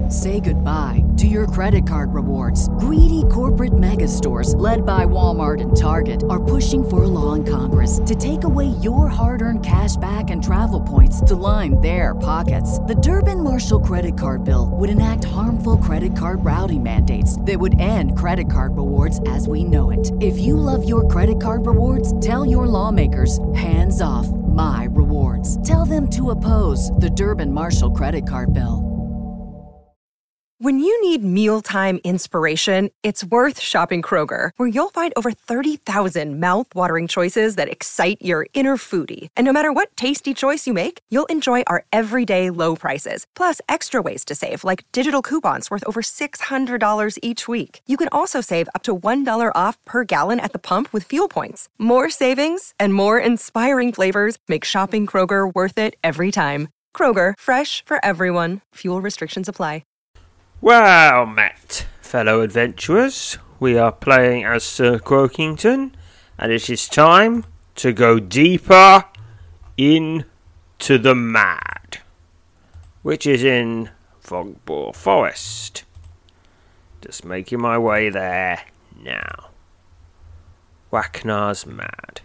Say goodbye to your credit card rewards. Greedy corporate mega stores, led by Walmart and Target, are pushing for a law in Congress to take away your hard-earned cash back and travel points to line their pockets. The Durbin-Marshall credit card bill would enact harmful credit card routing mandates that would end credit card rewards as we know it. If you love your credit card rewards, tell your lawmakers, hands off my rewards. Tell them to oppose the Durbin-Marshall credit card bill. When you need mealtime inspiration, it's worth shopping Kroger, where you'll find over 30,000 mouth-watering choices that excite your inner foodie. And no matter what tasty choice you make, you'll enjoy our everyday low prices, plus extra ways to save, like digital coupons worth over $600 each week. You can also save up to $1 off per gallon at the pump with fuel points. More savings and more inspiring flavors make shopping Kroger worth it every time. Kroger, fresh for everyone. Fuel restrictions apply. Well met, fellow adventurers. We are playing as Sir Croakington, and it is time to go deeper into the Mad, which is in Fogbough Forest. Just making my way there now. Wacnar's Mad.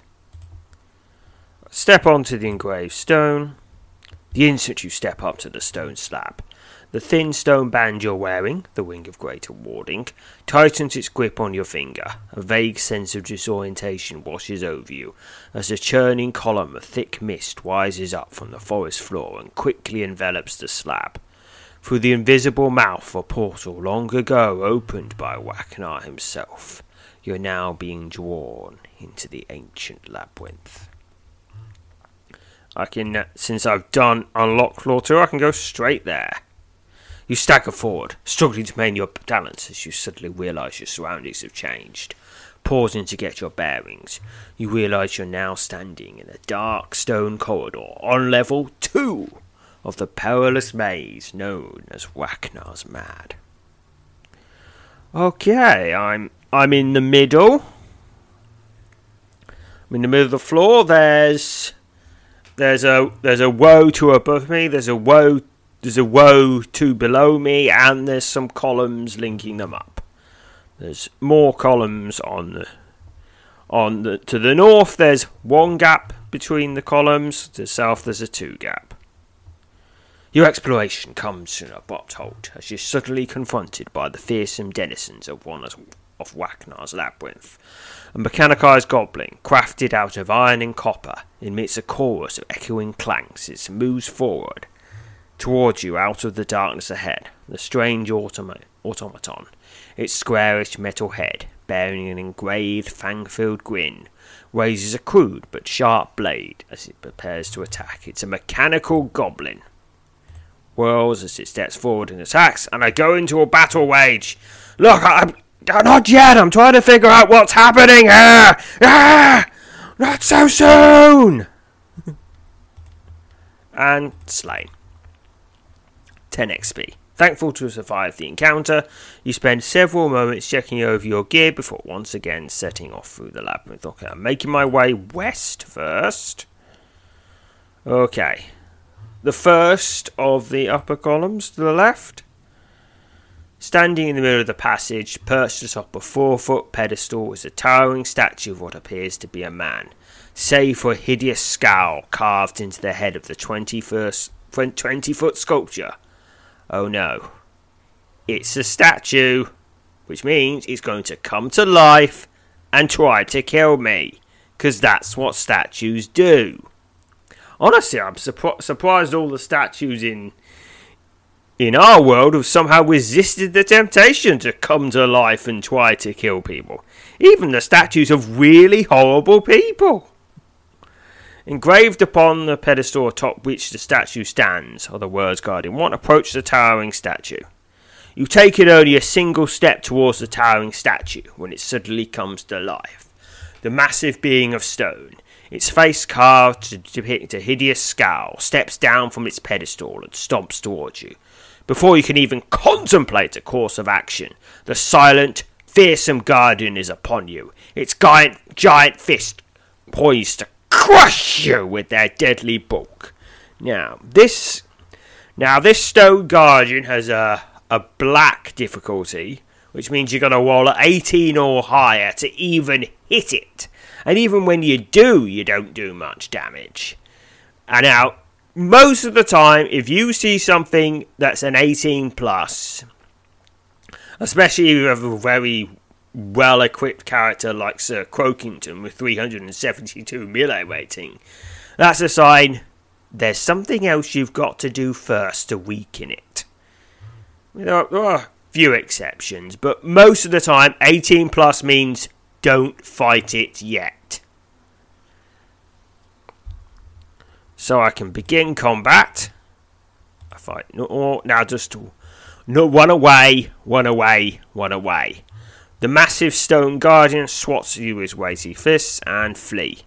Step onto the engraved stone. The instant you step up to the stone slab, the thin stone band you're wearing, the Wing of Greater Warding, tightens its grip on your finger. A vague sense of disorientation washes over you as a churning column of thick mist rises up from the forest floor and quickly envelops the slab. Through the invisible mouth of a portal long ago opened by Wacnar himself, you're now being drawn into the ancient labyrinth. Since I've done Unlock Floor 2, I can go straight there. You stagger forward, struggling to maintain your balance as you suddenly realise your surroundings have changed. Pausing to get your bearings, you realise you're now standing in a dark stone corridor on level 2 of the perilous maze known as Wacnar's Mad. Okay, I'm in the middle. I'm in the middle of the floor. There's a woe to above me. There's a woe to below me, and there's some columns linking them up. There's more columns to the north. There's one gap between the columns. To the south, there's a 2 gap. Your exploration comes to an abrupt halt as you're suddenly confronted by the fearsome denizens of one of Wacnar's labyrinth. A mechanicized goblin, crafted out of iron and copper, emits a chorus of echoing clanks as it moves forward towards you out of the darkness ahead. The strange automaton, its squarish metal head, bearing an engraved, fang-filled grin, raises a crude but sharp blade as it prepares to attack. It's a mechanical goblin. Whirls as it steps forward and attacks, and I go into a battle rage. Look, not yet. I'm trying to figure out what's happening here. Not so soon. And slain. 10 XP. Thankful to have survived the encounter, you spend several moments checking over your gear before once again setting off through the labyrinth. Okay, I'm making my way west first. Okay. The first of the upper columns to the left. Standing in the middle of the passage, perched atop a 4-foot pedestal, is a towering statue of what appears to be a man, save for a hideous scowl carved into the head of the 20-foot sculpture. Oh no. It's a statue, which means it's going to come to life and try to kill me, because that's what statues do. Honestly, I'm surprised all the statues in our world have somehow resisted the temptation to come to life and try to kill people. Even the statues of really horrible people. Engraved upon the pedestal atop which the statue stands are the words Guardian 1, approach the towering statue. You take it only a single step towards the towering statue when it suddenly comes to life. The massive being of stone, its face carved to depict a hideous scowl, steps down from its pedestal and stomps towards you. Before you can even contemplate a course of action, the silent, fearsome Guardian is upon you, its giant fist poised to crush you with their deadly bulk. Now this stone Guardian has a a black difficulty, which means you've got to roll at 18 or higher to even hit it. And even when you do, you don't do much damage. And now, most of the time, if you see something that's an 18 plus, especially if you have a very well-equipped character like Sir Croakington with 372 melee rating, that's a sign there's something else you've got to do first to weaken it. There are a few exceptions, but most of the time 18 plus means don't fight it yet. So I can begin combat. I fight now, just one away. The massive stone guardian swats you with his weighty fists and flee.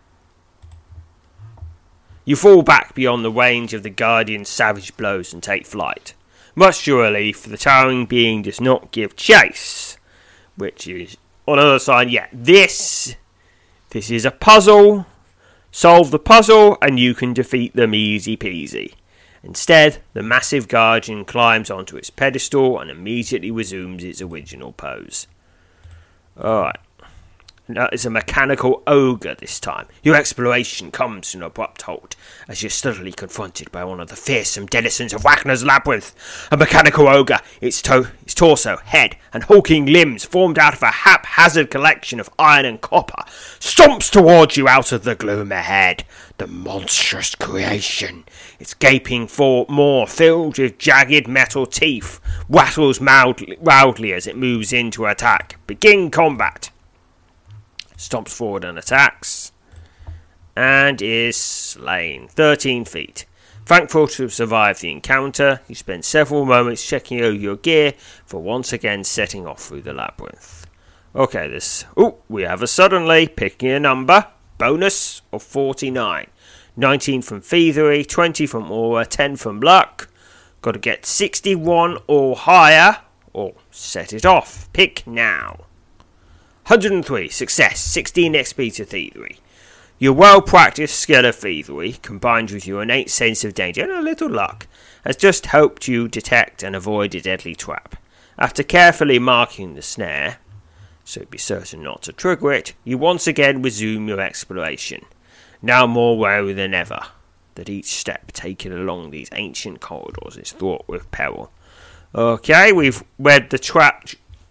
You fall back beyond the range of the guardian's savage blows and take flight. Much to your relief, the towering being does not give chase, which is on the other side. Yeah, this is a puzzle. Solve the puzzle and you can defeat them easy peasy. Instead, the massive guardian climbs onto its pedestal and immediately resumes its original pose. Alright. Now it's a mechanical ogre this time. Your exploration comes to an abrupt halt as you're suddenly confronted by one of the fearsome denizens of Wagner's Labyrinth. A mechanical ogre, its torso, head, and hulking limbs formed out of a haphazard collection of iron and copper, stomps towards you out of the gloom ahead. The monstrous creation, its gaping maw filled with jagged metal teeth, rattles loudly as it moves in to attack. Begin combat. Stomps forward and attacks, and is slain. 13 feet. Thankful to have survived the encounter, you spend several moments checking over your gear for once again setting off through the labyrinth. Okay, we have a suddenly, picking a number, bonus of 49. 19 from thievery, 20 from aura, 10 from luck. Got to get 61 or higher, or set it off. Pick now. 103, success, 16 XP to thievery. Your well-practiced skill of thievery, combined with your innate sense of danger and a little luck, has just helped you detect and avoid a deadly trap. After carefully marking the snare, so be certain not to trigger it, you once again resume your exploration, now more wary than ever, that each step taken along these ancient corridors is fraught with peril. Okay, we've read the trap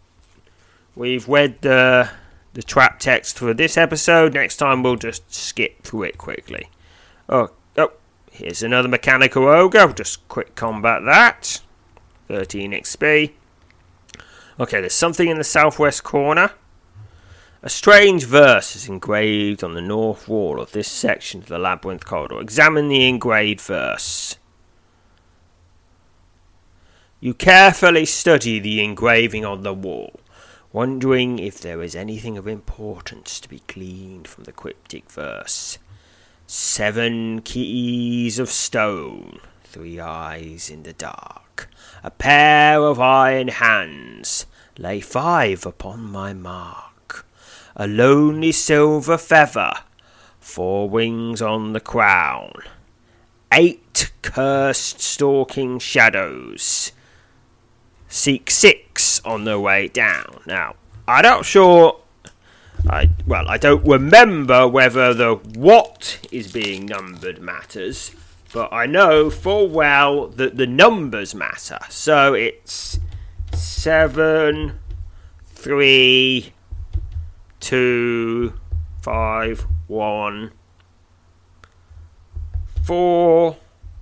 text for this episode. Next time we'll just skip through it quickly. Oh, here's another mechanical ogre. Just quick combat that. 13 XP. Okay, there's something in the southwest corner. A strange verse is engraved on the north wall of this section of the labyrinth corridor. Examine the engraved verse. You carefully study the engraving on the wall, wondering if there is anything of importance to be gleaned from the cryptic verse. 7 keys of stone, 3 eyes in the dark, a pair of iron hands, lay 5 upon my mark, a lonely silver feather, 4 wings on the crown, 8 cursed stalking shadows. Seek 6 on the way down. Now, I'm not sure. I don't remember whether the what is being numbered matters, but I know full well that the numbers matter. So it's 7, 3, 2, 5, 1, 4,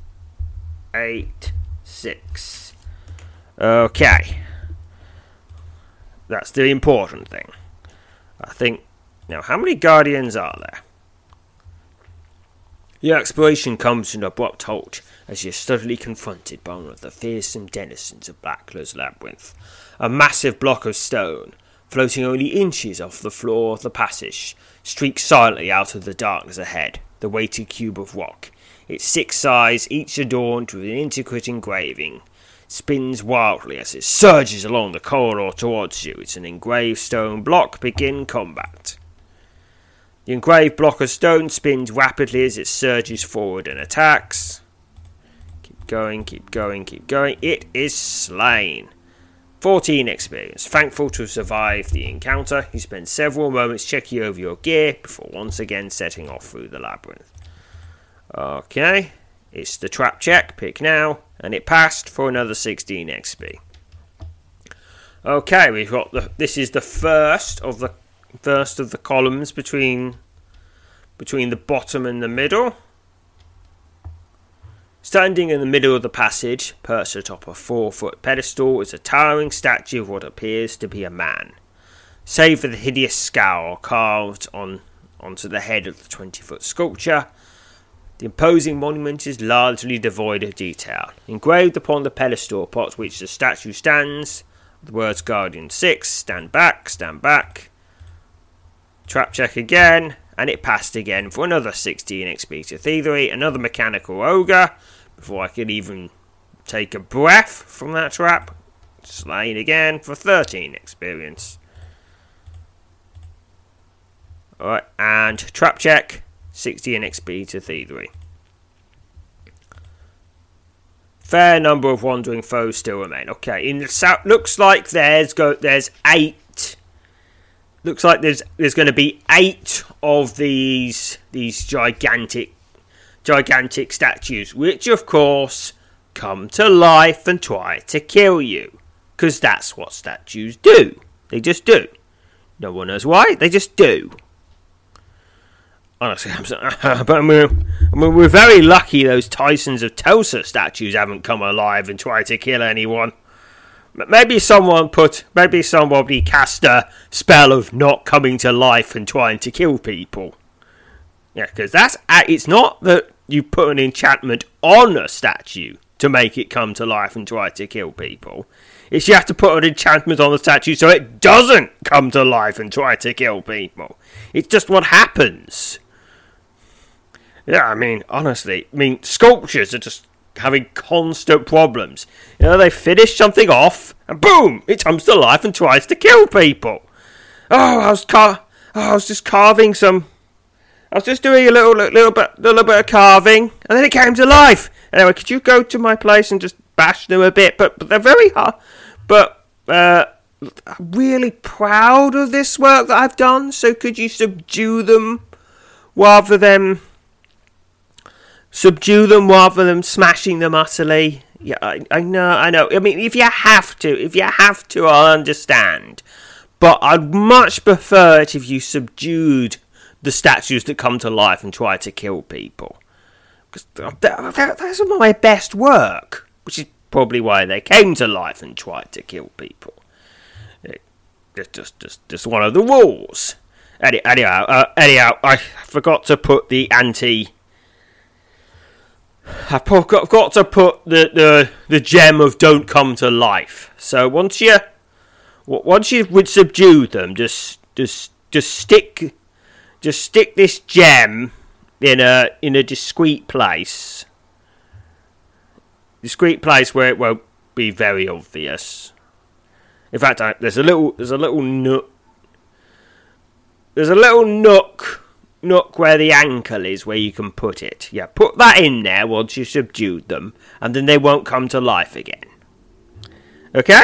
8, 6. Okay, that's the important thing. I think, now how many guardians are there? Your exploration comes to an abrupt halt as you're suddenly confronted by one of the fearsome denizens of Wagner's Labyrinth. A massive block of stone, floating only inches off the floor of the passage, streaks silently out of the darkness ahead, the weighted cube of rock. Its 6 sides, each adorned with an intricate engraving, spins wildly as it surges along the corridor towards you. It's an engraved stone block. Begin combat. The engraved block of stone spins rapidly as it surges forward and attacks. Keep going. It is slain. 14 experience. Thankful to have survived the encounter, you spend several moments checking over your gear before once again setting off through the labyrinth. Okay, it's the trap check. Pick now, and it passed for another 16 XP. Okay, we've got this is the first of the columns between the bottom and the middle. Standing in the middle of the passage, perched atop a 4-foot pedestal, is a towering statue of what appears to be a man, save for the hideous scowl carved onto the head of the 20-foot sculpture. The imposing monument is largely devoid of detail. Engraved upon the pedestal upon which the statue stands, the words Guardian 6, stand back, stand back. Trap check again, and it passed again for another 16 XP to Thievery, another mechanical ogre, before I could even take a breath from that trap. Slain again for 13 experience. Alright, and trap check, 16 XP to Thievery. Fair number of wandering foes still remain. Okay, in the south, looks like there's 8. Looks like there's going to be 8 of these gigantic statues, which of course come to life and try to kill you, because that's what statues do. They just do. No one knows why. They just do. Honestly, we're very lucky those Tysons of Tulsa statues haven't come alive and tried to kill anyone. Maybe somebody cast a spell of not coming to life and trying to kill people. Yeah, because it's not that you put an enchantment on a statue to make it come to life and try to kill people. It's you have to put an enchantment on the statue so it doesn't come to life and try to kill people. It's just what happens. Yeah, I mean, honestly, sculptures are just having constant problems. You know, they finish something off, and boom, it comes to life and tries to kill people. I was just carving some. I was just doing a little bit of carving, and then it came to life. Anyway, could you go to my place and just bash them a bit? But they're very hard. But I'm really proud of this work that I've done. So could you subdue them rather than smashing them utterly? Yeah, I know. I mean, if you have to, I'll understand. But I'd much prefer it if you subdued the statues that come to life and try to kill people. Because that's some of my best work, which is probably why they came to life and tried to kill people. It's just one of the rules. Anyhow, I forgot to put the I've got to put the gem of don't come to life. So once you would subdue them, just stick this gem in a discreet place where it won't be very obvious. In fact, there's a little nook where the ankle is, where you can put it. Yeah, put that in there once you subdued them, and then they won't come to life again. Okay?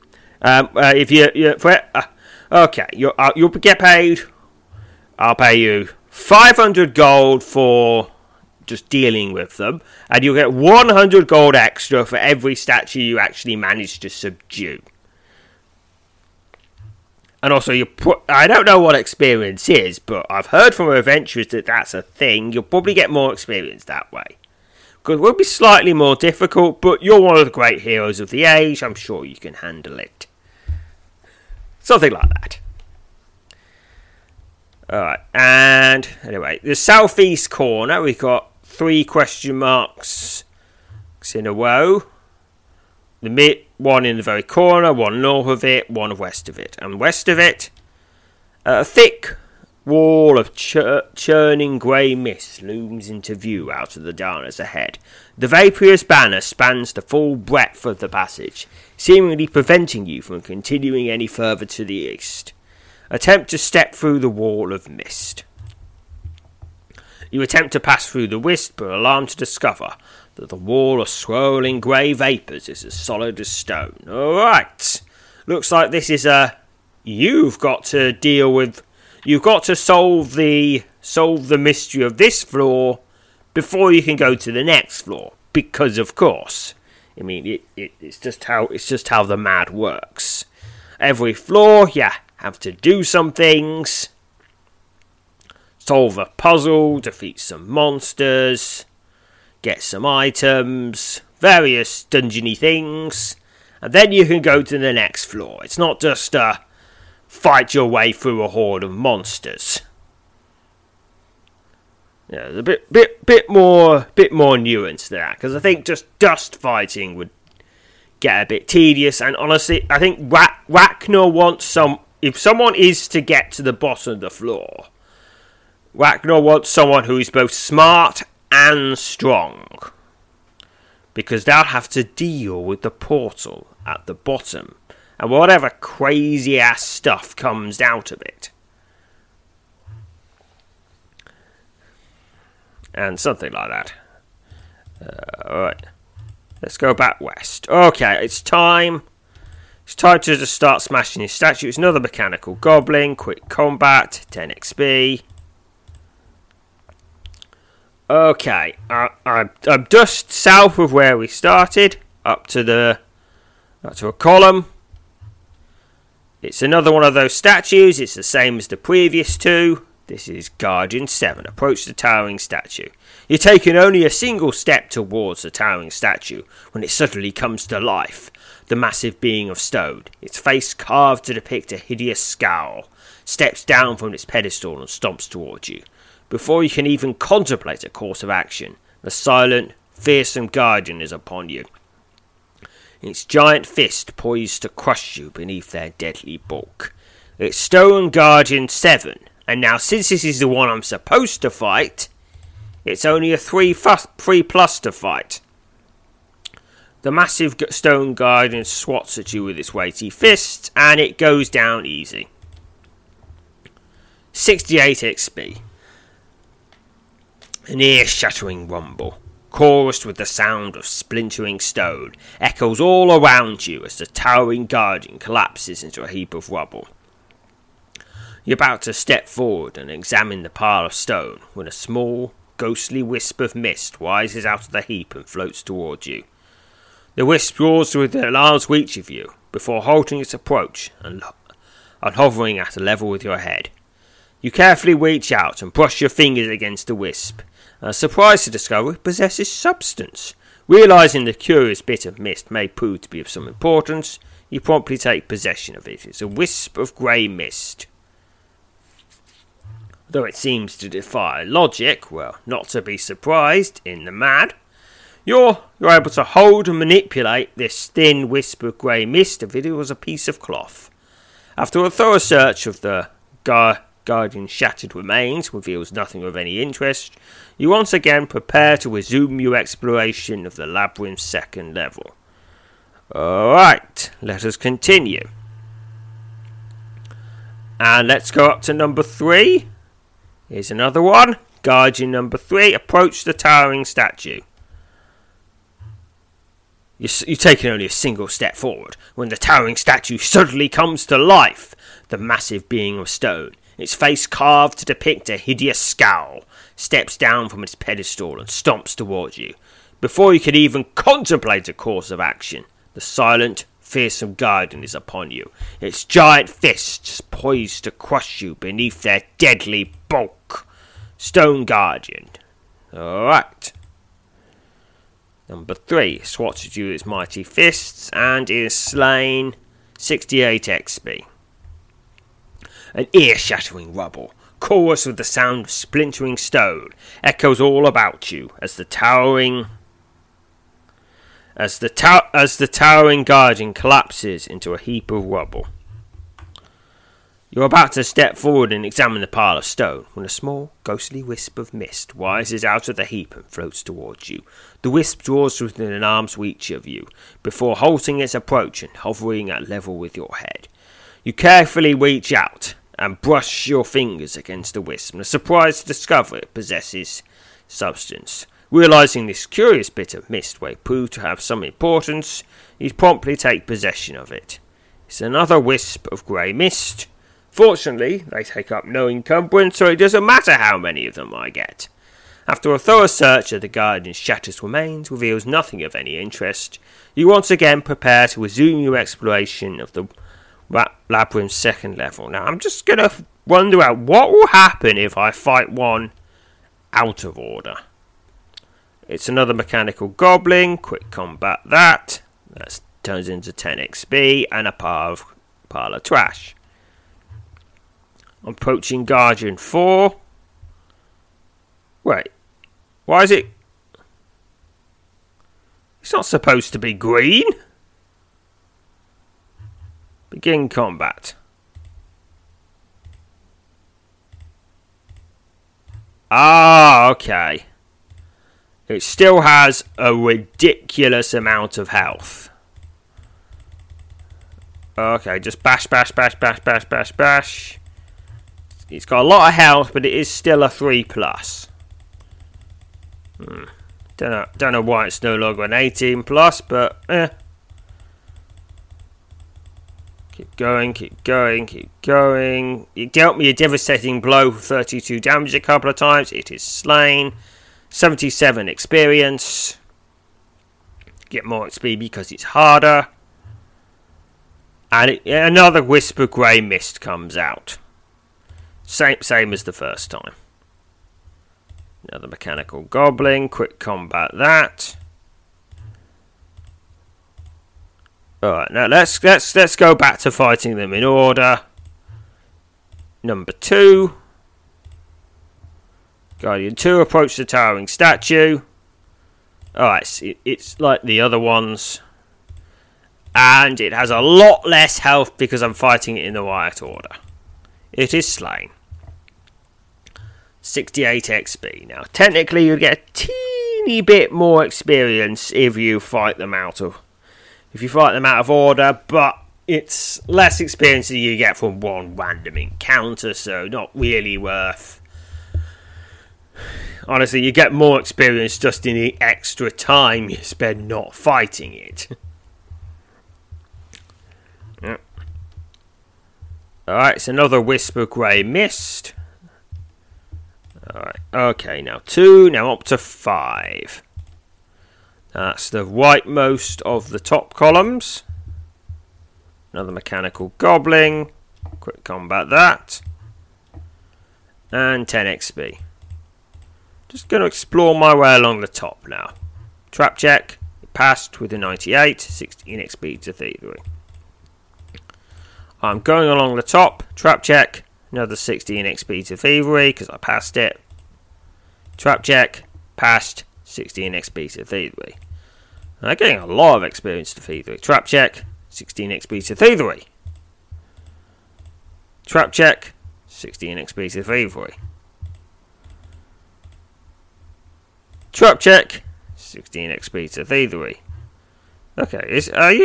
You'll get paid. I'll pay you 500 gold for just dealing with them, and you'll get 100 gold extra for every statue you actually manage to subdue. And also, I don't know what experience is, but I've heard from adventurers that that's a thing. You'll probably get more experience that way. Because it will be slightly more difficult, but you're one of the great heroes of the age. I'm sure you can handle it. Something like that. Alright, and anyway, the southeast corner, we've got 3 question marks in a row. One in the very corner, one north of it, one west of it. And west of it, a thick wall of churning grey mist looms into view out of the darkness ahead. The vaporous banner spans the full breadth of the passage, seemingly preventing you from continuing any further to the east. Attempt to step through the wall of mist. You attempt to pass through the mist, but are alarmed to discover that the wall of swirling grey vapours is as solid as stone. Alright. Looks like this is you've got to deal with... You've got to solve the mystery of this floor before you can go to the next floor. Because, of course, I mean, it's just how the mad works. Every floor, you have to do some things, solve a puzzle, defeat some monsters, get some items, various dungeony things, and then you can go to the next floor. It's not just fight your way through a horde of monsters. Yeah, there's a bit more nuance to that, because I think just dust fighting would get a bit tedious, and honestly, I think Ragnar wants some... If someone is to get to the bottom of the floor, Ragnar wants someone who is both smart and strong, because they'll have to deal with the portal at the bottom, and whatever crazy-ass stuff comes out of it. And something like that. Alright. Let's go back west. Okay, it's time. It's time to just start smashing his statues. Another mechanical goblin. Quick combat. 10 XP. Okay. I'm just south of where we started. Up to a column. It's another one of those statues. It's the same as the previous two. This is Guardian 7. Approach the towering statue. You're taking only a single step towards the towering statue when it suddenly comes to life. The massive being of stone, its face carved to depict a hideous scowl, steps down from its pedestal and stomps towards you. Before you can even contemplate a course of action, the silent, fearsome Guardian is upon you. Its giant fist poised to crush you beneath their deadly bulk. It's Stone Guardian 7. And now, since this is the one I'm supposed to fight, it's only a 3+ to fight. The massive Stone Guardian swats at you with its weighty fists, and it goes down easy. 68 XP. An ear-shattering rumble, chorused with the sound of splintering stone, echoes all around you as the towering Guardian collapses into a heap of rubble. You're about to step forward and examine the pile of stone when a small, ghostly wisp of mist rises out of the heap and floats towards you. The wisp roars within an arm's reach of you before halting its approach and hovering at a level with your head. You carefully reach out and brush your fingers against the wisp, and are surprised to discover it possesses substance. Realising the curious bit of mist may prove to be of some importance, you promptly take possession of it. It's a wisp of grey mist. Though it seems to defy logic, well, not to be surprised in the mad, you're able to hold and manipulate this thin wisp of grey mist as if it was a piece of cloth. After a thorough search of the Guardian's shattered remains reveals nothing of any interest, you once again prepare to resume your exploration of the labyrinth's second level. Alright, let us continue. And let's go up to number 3. Here's another one. Guardian number 3. Approach the towering statue. You're taking only a single step forward when the towering statue suddenly comes to life. The massive being of stone, its face carved to depict a hideous scowl, steps down from its pedestal and stomps towards you. Before you can even contemplate a course of action, the silent, fearsome Guardian is upon you, its giant fists poised to crush you beneath their deadly bulk. Stone Guardian. Alright. Number 3 swats at you with its mighty fists and is slain. 68 XP. An ear-shattering rubble, chorus with the sound of splintering stone, echoes all about you as the towering Guardian collapses into a heap of rubble. You're about to step forward and examine the pile of stone when a small, ghostly wisp of mist rises out of the heap and floats towards you. The wisp draws within an arm's reach of you before halting its approach and hovering at level with your head. You carefully reach out and brush your fingers against the wisp and are surprised to discover it possesses substance. Realising this curious bit of mist may prove to have some importance, you promptly take possession of it. It's another wisp of grey mist. Fortunately, they take up no encumbrance, so it doesn't matter how many of them I get. After a thorough search of the Guardian's shattered remains reveals nothing of any interest, you once again prepare to resume your exploration of the labyrinth's second level. Now, I'm just going to wonder out what will happen if I fight one out of order. It's another mechanical goblin. Quick combat that. That turns into 10 XP and a pile of trash. I'm approaching Guardian 4. Wait. Why is it... It's not supposed to be green. Begin combat. Ah, okay. It still has a ridiculous amount of health. Okay, just bash, bash, bash, bash, bash, bash, bash. It's got a lot of health, but it is still a 3+. Don't know why it's no longer an 18+, but Keep going, keep going, keep going. It dealt me a devastating blow for 32 damage a couple of times. It is slain. 77 experience. Get more XP because it's harder. And another wisp of grey mist comes out. Same as the first time. Another mechanical goblin. Quick combat that. Alright, now let's go back to fighting them in order. Number 2. Guardian 2, approach the towering statue. Alright, it's like the other ones. And it has a lot less health because I'm fighting it in the right order. It is slain. 68 XP. Now, technically, you get a teeny bit more experience if you fight them out of order, but it's less experience than you get from one random encounter, so not really worth. Honestly, you get more experience just in the extra time you spend not fighting it. Yep. Alright, it's another wisp of grey mist. Alright, okay, now 2, now up to 5. That's the rightmost of the top columns. Another mechanical goblin. Quick combat that. And 10 XP. Just going to explore my way along the top now. Trap check. Passed with a 98. 16 XP to thievery. I'm going along the top. Trap check. Another 16 XP to thievery because I passed it. Trap check. Passed. 16 XP to thievery. I'm getting a lot of experience to thievery. Trap check. 16 XP to thievery. Trap check. 16 XP to thievery. Trap check. 16 XP to thievery. Okay,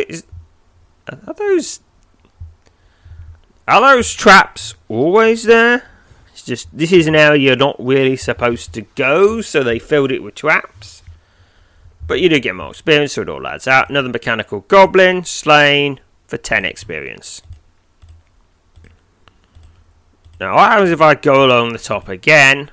are those traps always there? It's just this is an area you're not really supposed to go, so they filled it with traps. But you do get more experience, so it all adds out. Another mechanical goblin slain for 10 experience. Now, what happens if I go along the top again?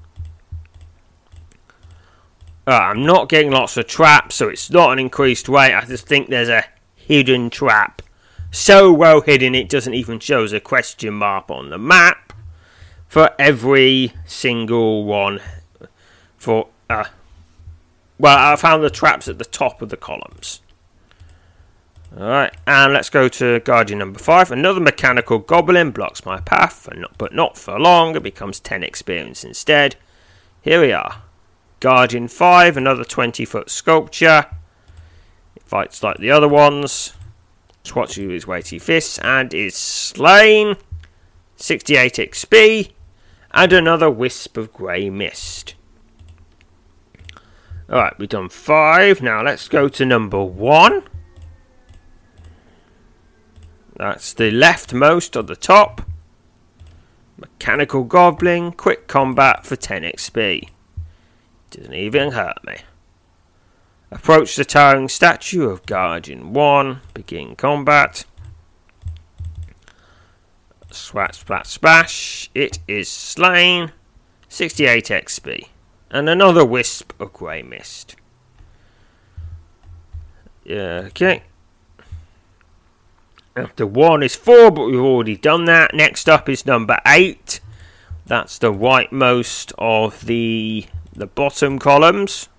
I'm not getting lots of traps, so it's not an increased rate. I just think there's a hidden trap. So well hidden it doesn't even show as a question mark on the map. For every single one. Well, I found the traps at the top of the columns. Alright, and let's go to Guardian number 5. Another mechanical goblin blocks my path, but not for long. It becomes 10 experience instead. Here we are. Guardian 5, another 20-foot sculpture. It fights like the other ones. Swats you with his weighty fists and is slain. 68 XP. And another wisp of grey mist. Alright, we've done 5. Now let's go to number 1. That's the leftmost at the top. Mechanical goblin. Quick combat for 10 XP. Doesn't even hurt me. Approach the towering statue of Guardian 1. Begin combat. Swat, splat, splash. It is slain. 68 XP. And another wisp of grey mist. Okay. After 1 is 4, but we've already done that. Next up is number 8. That's the rightmost of the bottom columns.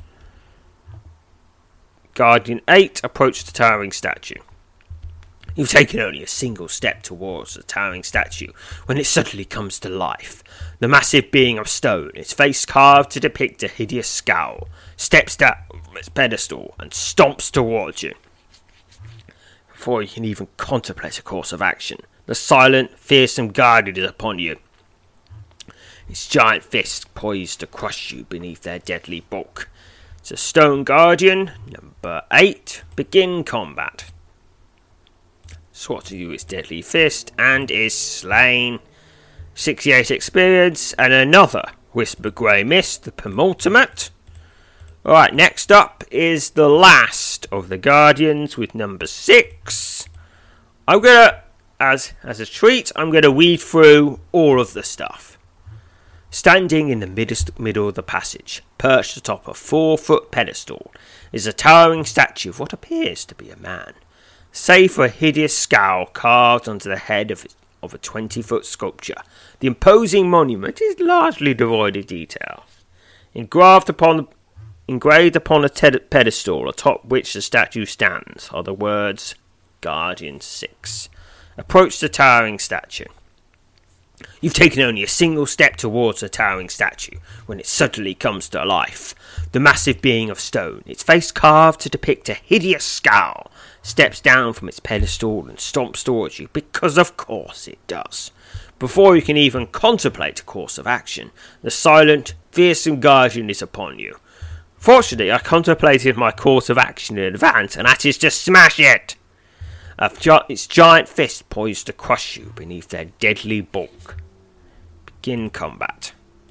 Guardian 8, approach the towering statue. You've taken only a single step towards the towering statue when it suddenly comes to life. The massive being of stone, its face carved to depict a hideous scowl, steps down from its pedestal and stomps towards you. Before you can even contemplate a course of action, the silent, fearsome guardian is upon you. Its giant fists poised to crush you beneath their deadly bulk. It's a stone guardian, number 8. Begin combat. Swats at you its deadly fist and is slain. 68 experience and another wisp of grey mist, the penultimate. Alright, next up is the last of the guardians with number 6. I'm gonna, as a treat, I'm gonna weed through all of the stuff. Standing in the middle of the passage, perched atop a 4-foot pedestal, is a towering statue of what appears to be a man, save for a hideous scowl carved onto the head of a 20-foot sculpture. The imposing monument is largely devoid of detail. Engraved upon a pedestal atop which the statue stands are the words Guardian 6. Approach the towering statue. You've taken only a single step towards the towering statue when it suddenly comes to life. The massive being of stone, its face carved to depict a hideous scowl, steps down from its pedestal and stomps towards you, because of course it does. Before you can even contemplate a course of action, the silent, fearsome guardian is upon you. Fortunately, I contemplated my course of action in advance, and that is to smash it! Its giant fist poised to crush you beneath their deadly bulk. Begin combat.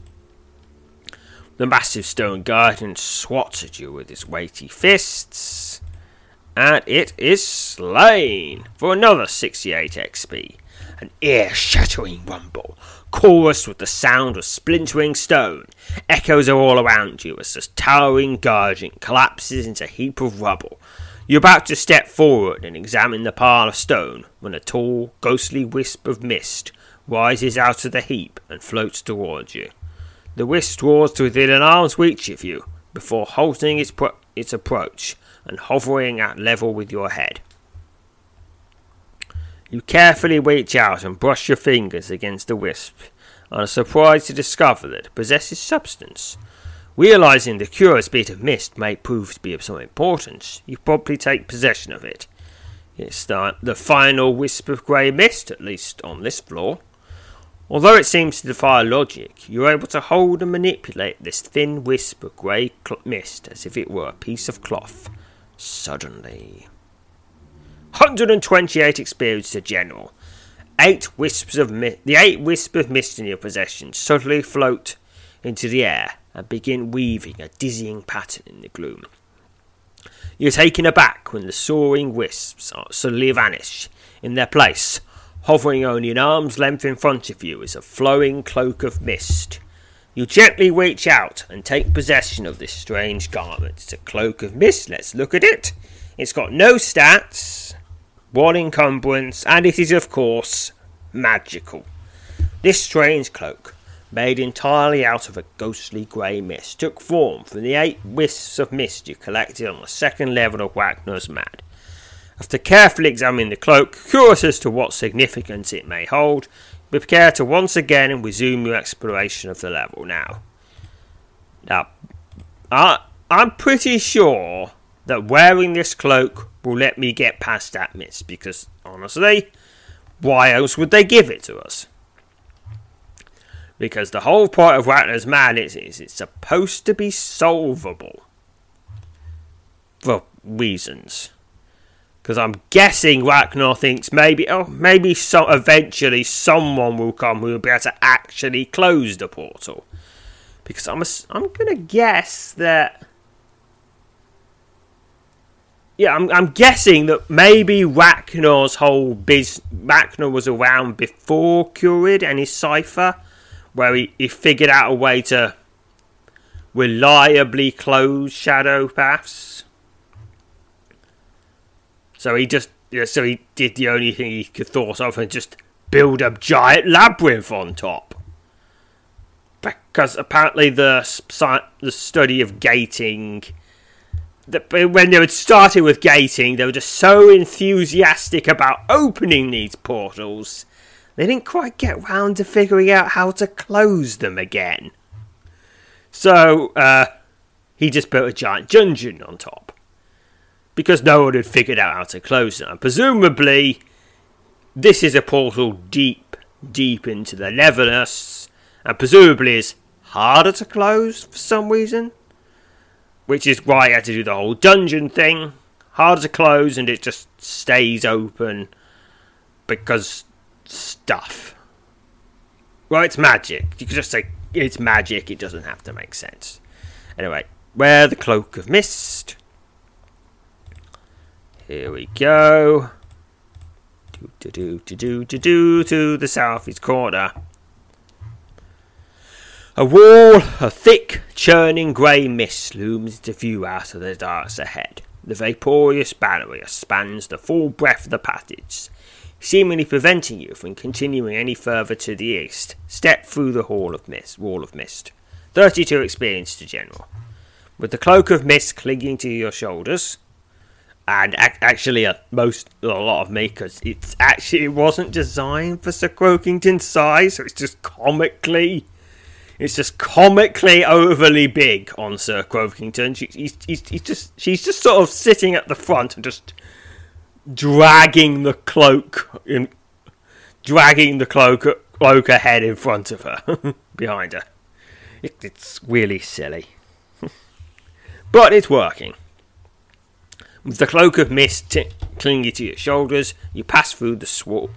The massive stone guardian swats at you with its weighty fists, and it is slain for another 68 XP. An ear-shattering rumble, chorused with the sound of splintering stone, echoes are all around you as the towering guardian collapses into a heap of rubble. You're about to step forward and examine the pile of stone when a tall, ghostly wisp of mist rises out of the heap and floats towards you. The wisp draws to within an arm's reach of you before halting its approach and hovering at level with your head. You carefully reach out and brush your fingers against the wisp and are surprised to discover that it possesses substance. Realising the curious bit of mist may prove to be of some importance, you promptly take possession of it. It's the final wisp of grey mist, at least on this floor. Although it seems to defy logic, you're able to hold and manipulate this thin wisp of grey mist as if it were a piece of cloth. Suddenly, 128 experience to general. The 8 wisps of mist in your possession suddenly float into the air and begin weaving a dizzying pattern in the gloom. You're taken aback when the soaring wisps suddenly vanish. In their place, hovering only an arm's length in front of you, is a flowing cloak of mist. You gently reach out and take possession of this strange garment. It's a cloak of mist. Let's look at it. It's got no stats, one encumbrance, and it is, of course, magical. This strange cloak, made entirely out of a ghostly grey mist, took form from the 8 wisps of mist you collected on the 2nd level of Wagner's Mad. After carefully examining the cloak, curious as to what significance it may hold, prepare to once again resume your exploration of the level. Now, I'm pretty sure that wearing this cloak will let me get past that mist, because, honestly, why else would they give it to us? Because the whole point of Wagner's Mad is it's supposed to be solvable. For reasons. Because I'm guessing Wagner thinks maybe eventually someone will come who will be able to actually close the portal. Because I'm going to guess that... Yeah, I'm guessing that maybe Ragnor's whole Ragnar was around before Kurid and his cipher, where he figured out a way to reliably close shadow paths. So he did the only thing he could thought of and just build a giant labyrinth on top. Because apparently the study of gating... When they had started with gating, they were just so enthusiastic about opening these portals, they didn't quite get round to figuring out how to close them again. So, he just built a giant dungeon on top. Because no one had figured out how to close them. And presumably, this is a portal deep into the Neverness, and presumably is harder to close for some reason. Which is why I had to do the whole dungeon thing. Hard to close and it just stays open. Because stuff. Well, it's magic. You could just say it's magic. It doesn't have to make sense. Anyway, wear the Cloak of Mist. Here we go. To the southeast corner. A wall of thick, churning grey mist looms into view out of the darks ahead. The vaporous barrier spans the full breadth of the passage, seemingly preventing you from continuing any further to the east. Step through the wall of mist. 32 experience to general. With the Cloak of Mist clinging to your shoulders, and actually a lot of me, because it wasn't designed for Sir Croakington's size, so it's just comically overly big on Sir Croakington. She's just sort of sitting at the front and just dragging the cloak ahead in front of her, behind her. It's really silly, but it's working. With the Cloak of Mist clinging to your shoulders, you pass through the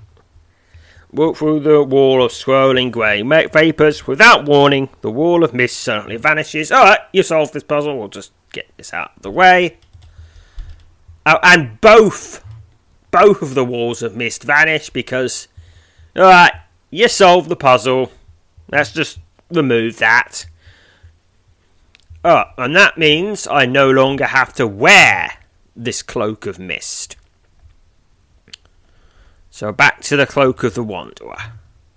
wall of swirling grey vapours. Without warning, the wall of mist suddenly vanishes. Alright, you solved this puzzle. We'll just get this out of the way. Oh, and both of the walls of mist vanish because... Alright, you solved the puzzle. Let's just remove that. Oh, and that means I no longer have to wear this Cloak of Mist. So back to the Cloak of the Wanderer.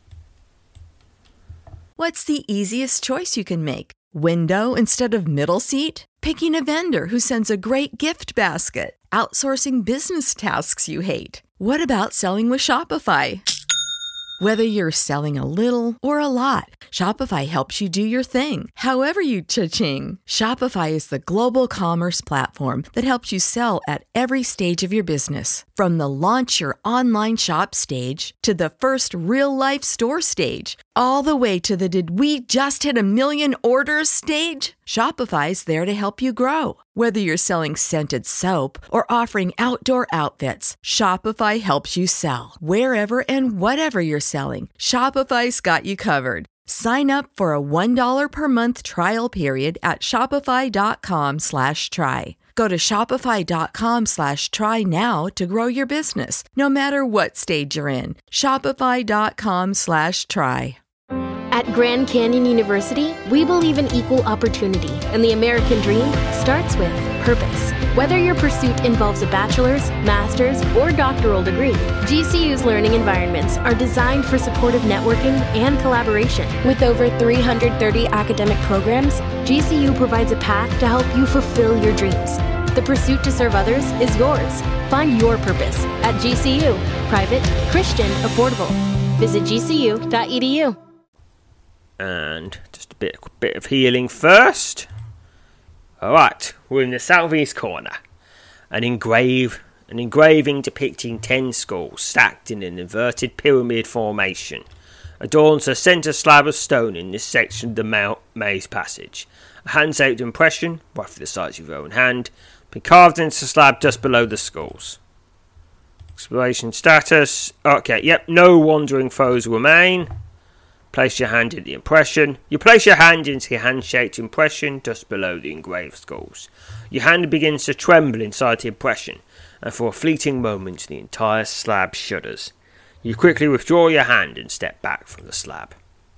What's the easiest choice you can make? Window instead of middle seat? Picking a vendor who sends a great gift basket? Outsourcing business tasks you hate? What about selling with Shopify? Whether you're selling a little or a lot, Shopify helps you do your thing, however you cha-ching. Shopify is the global commerce platform that helps you sell at every stage of your business. From the launch your online shop stage to the first real-life store stage, all the way to the did we just hit 1 million orders stage. Shopify's there to help you grow. Whether you're selling scented soap or offering outdoor outfits, Shopify helps you sell. Wherever and whatever you're selling, Shopify's got you covered. Sign up for a $1 per month trial period at shopify.com/try. Go to shopify.com/try now to grow your business, no matter what stage you're in. Shopify.com/try. At Grand Canyon University, we believe in equal opportunity, and the American dream starts with purpose. Whether your pursuit involves a bachelor's, master's, or doctoral degree, GCU's learning environments are designed for supportive networking and collaboration. With over 330 academic programs, GCU provides a path to help you fulfill your dreams. The pursuit to serve others is yours. Find your purpose at GCU. Private, Christian, affordable. Visit gcu.edu. And just a bit of healing first. Alright, we're in the southeast corner. An engraving depicting 10 skulls stacked in an inverted pyramid formation adorns a centre slab of stone in this section of the maze passage. A hand-shaped impression, roughly the size of your own hand, been carved into the slab just below the skulls. Exploration status. Okay, yep, no wandering foes remain. Place your hand in the impression. You place your hand into the hand-shaped impression just below the engraved skulls. Your hand begins to tremble inside the impression, and for a fleeting moment the entire slab shudders. You quickly withdraw your hand and step back from the slab.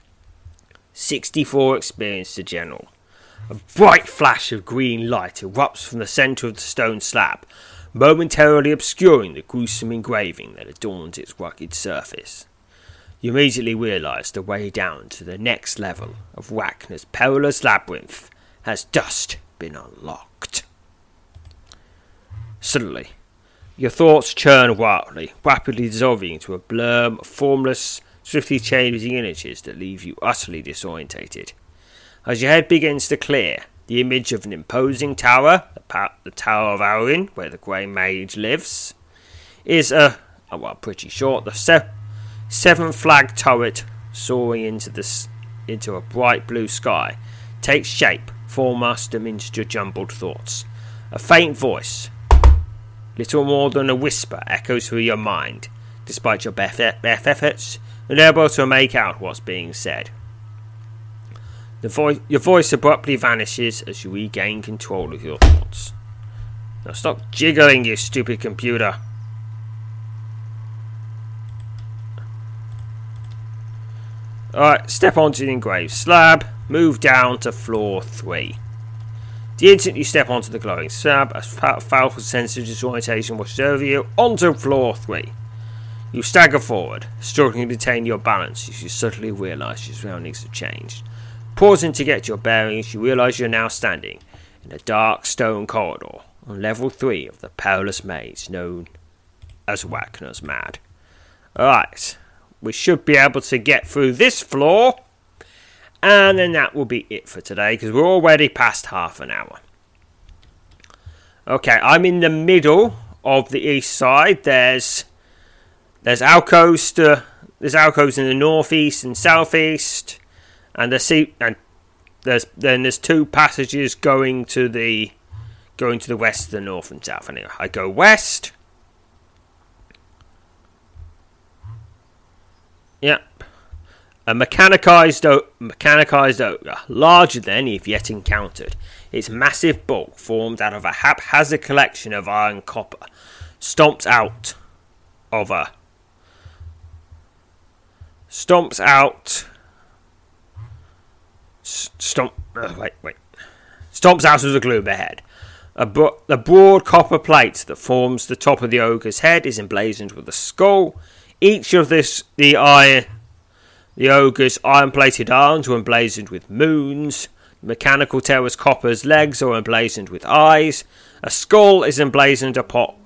64 experienced the general. A bright flash of green light erupts from the centre of the stone slab, momentarily obscuring the gruesome engraving that adorns its rugged surface. You immediately realise the way down to the next level of Wagner's perilous labyrinth has just been unlocked. Suddenly, your thoughts churn wildly, rapidly dissolving into a blur of formless, swiftly changing images that leave you utterly disorientated. As your head begins to clear, the image of an imposing tower, the Tower of Arin, where the Grey Mage lives, is pretty short, the seventh flag turret soaring into a bright blue sky takes shape, foremost amidst your jumbled thoughts. A faint voice, little more than a whisper, echoes through your mind. Despite your best efforts, you're unable to make out what's being said. Your voice abruptly vanishes as you regain control of your thoughts. Now stop jiggling, you stupid computer. Alright, step onto the engraved slab, move down to floor 3. The instant you step onto the glowing slab, a powerful sense of disorientation washes over you, onto floor 3. You stagger forward, struggling to retain your balance as you suddenly realise your surroundings have changed. Pausing to get your bearings, you realise you're now standing in a dark stone corridor on level 3 of the perilous maze known as Wagner's Mad. Alright. We should be able to get through this floor, and then that will be it for today, because we're already past half an hour. Okay, I'm in the middle of the east side. There's alcoves in the northeast and southeast, and there's two passages going to the west, the north and south. Anyway, I go west. Yep. A mechanicized ogre, larger than any you've yet encountered. Its massive bulk, formed out of a haphazard collection of iron and copper, stomps out of the gloom ahead. The broad copper plate that forms the top of the ogre's head is emblazoned with a skull. Each of the ogre's iron-plated arms were emblazoned with moons. The mechanical terror's copper's legs are emblazoned with eyes. A skull is emblazoned atop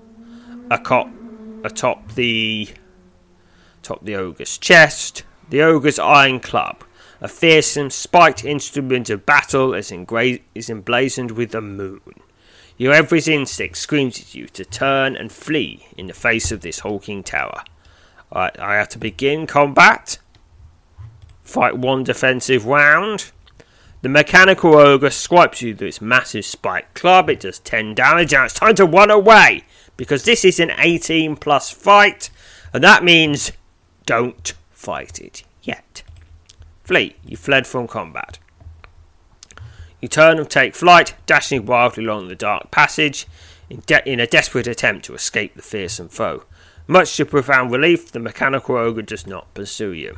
the ogre's chest. The ogre's iron club, a fearsome spiked instrument of battle, is emblazoned with a moon. Your every instinct screams at you to turn and flee in the face of this hulking tower. I have to begin combat. Fight one defensive round. The mechanical ogre swipes you with its massive spiked club. It does 10 damage. Now it's time to run away, because this is an 18 plus fight, and that means don't fight it yet. Flee. You fled from combat. You turn and take flight, dashing wildly along the dark passage in a desperate attempt to escape the fearsome foe. Much to profound relief, the mechanical ogre does not pursue you.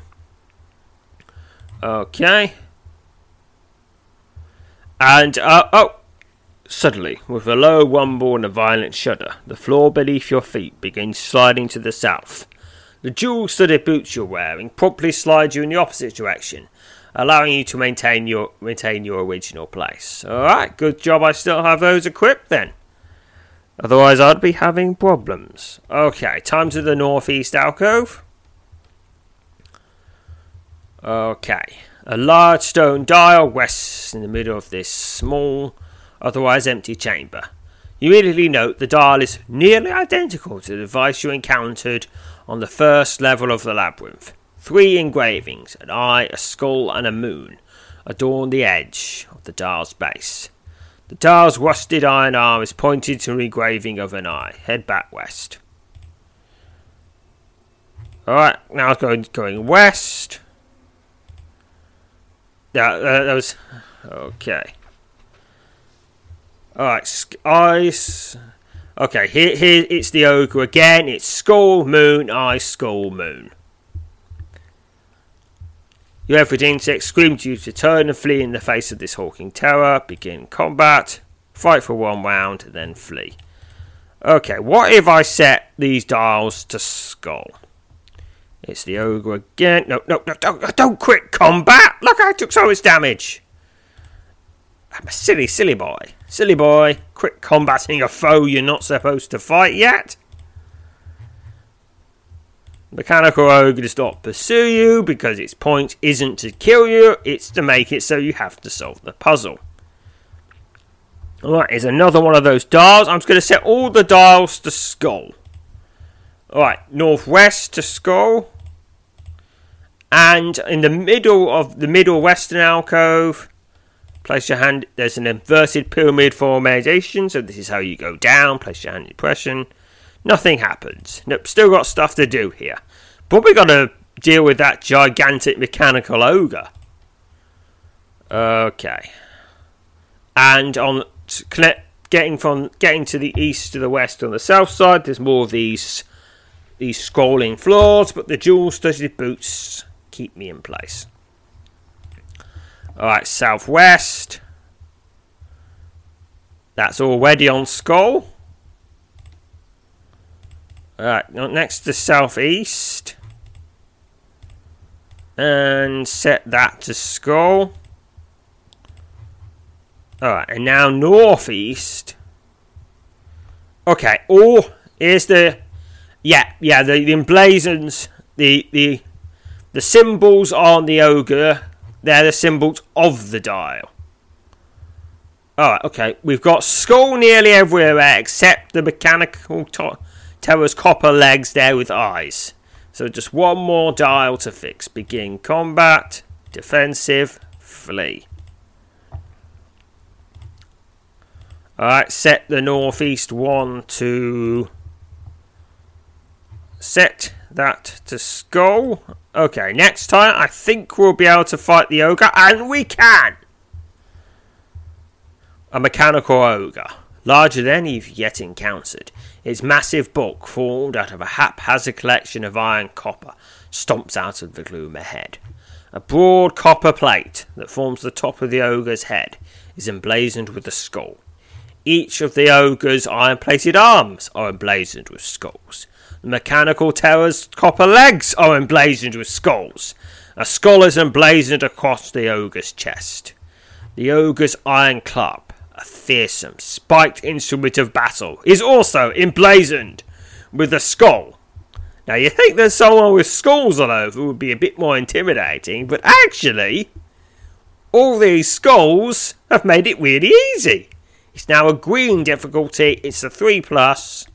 Okay. And, suddenly, with a low rumble and a violent shudder, the floor beneath your feet begins sliding to the south. The jewel-studded boots you're wearing promptly slide you in the opposite direction, allowing you to maintain your original place. Alright, good job I still have those equipped then. Otherwise I'd be having problems. Okay, time to the northeast alcove. Okay, a large stone dial rests in the middle of this small, otherwise empty chamber. You immediately note the dial is nearly identical to the device you encountered on the first level of the labyrinth. 3 engravings, an eye, a skull and a moon, adorn the edge of the dial's base. The dial's rusted iron arm is pointed to an engraving of an eye. Head back west. Alright, now going west. That was... Okay. Alright, ice... Okay, here it's the ogre again. It's skull, moon, ice, skull, moon. Your every insect scream to you to turn and flee in the face of this hawking terror. Begin combat. Fight for 1 round, then flee. Okay, what if I set these dials to skull? It's the ogre again. No, don't quit combat! Look, I took so much damage. I'm a silly boy. Silly boy, quit combating a foe you're not supposed to fight yet. Mechanical ogre does not pursue you because its point isn't to kill you, it's to make it so you have to solve the puzzle. Alright, here's another one of those dials. I'm just going to set all the dials to skull. Alright, northwest to skull. And in the middle western alcove, place your hand. There's an inverted pyramid formation, so this is how you go down. Place your hand in depression. Nothing happens. Nope, still got stuff to do here. Probably got to deal with that gigantic mechanical ogre. Okay. And on getting to the east to the west on the south side, there's more of these scrolling floors, but the dual-studded boots keep me in place. Alright, southwest. That's already on skull. Alright, next to southeast. And set that to skull. Alright, and now northeast. Okay, here's the... Yeah, the emblazons, the symbols on the ogre, they're the symbols of the dial. Alright, okay, we've got skull nearly everywhere except the mechanical terror's copper legs there with eyes. So just one more dial to fix. Begin combat, defensive, flee. Alright, set the northeast one to... Set that to skull. Okay, next time I think we'll be able to fight the ogre, and we can! A mechanical ogre, larger than you've yet encountered. Its massive bulk, formed out of a haphazard collection of iron copper, stomps out of the gloom ahead. A broad copper plate that forms the top of the ogre's head is emblazoned with a skull. Each of the ogre's iron-plated arms are emblazoned with skulls. The mechanical terror's copper legs are emblazoned with skulls. A skull is emblazoned across the ogre's chest. The ogre's iron club, a fearsome, spiked instrument of battle, is also emblazoned with a skull. Now, you think that someone with skulls all over would be a bit more intimidating, but actually, all these skulls have made it really easy. It's now a green difficulty. It's a 3+.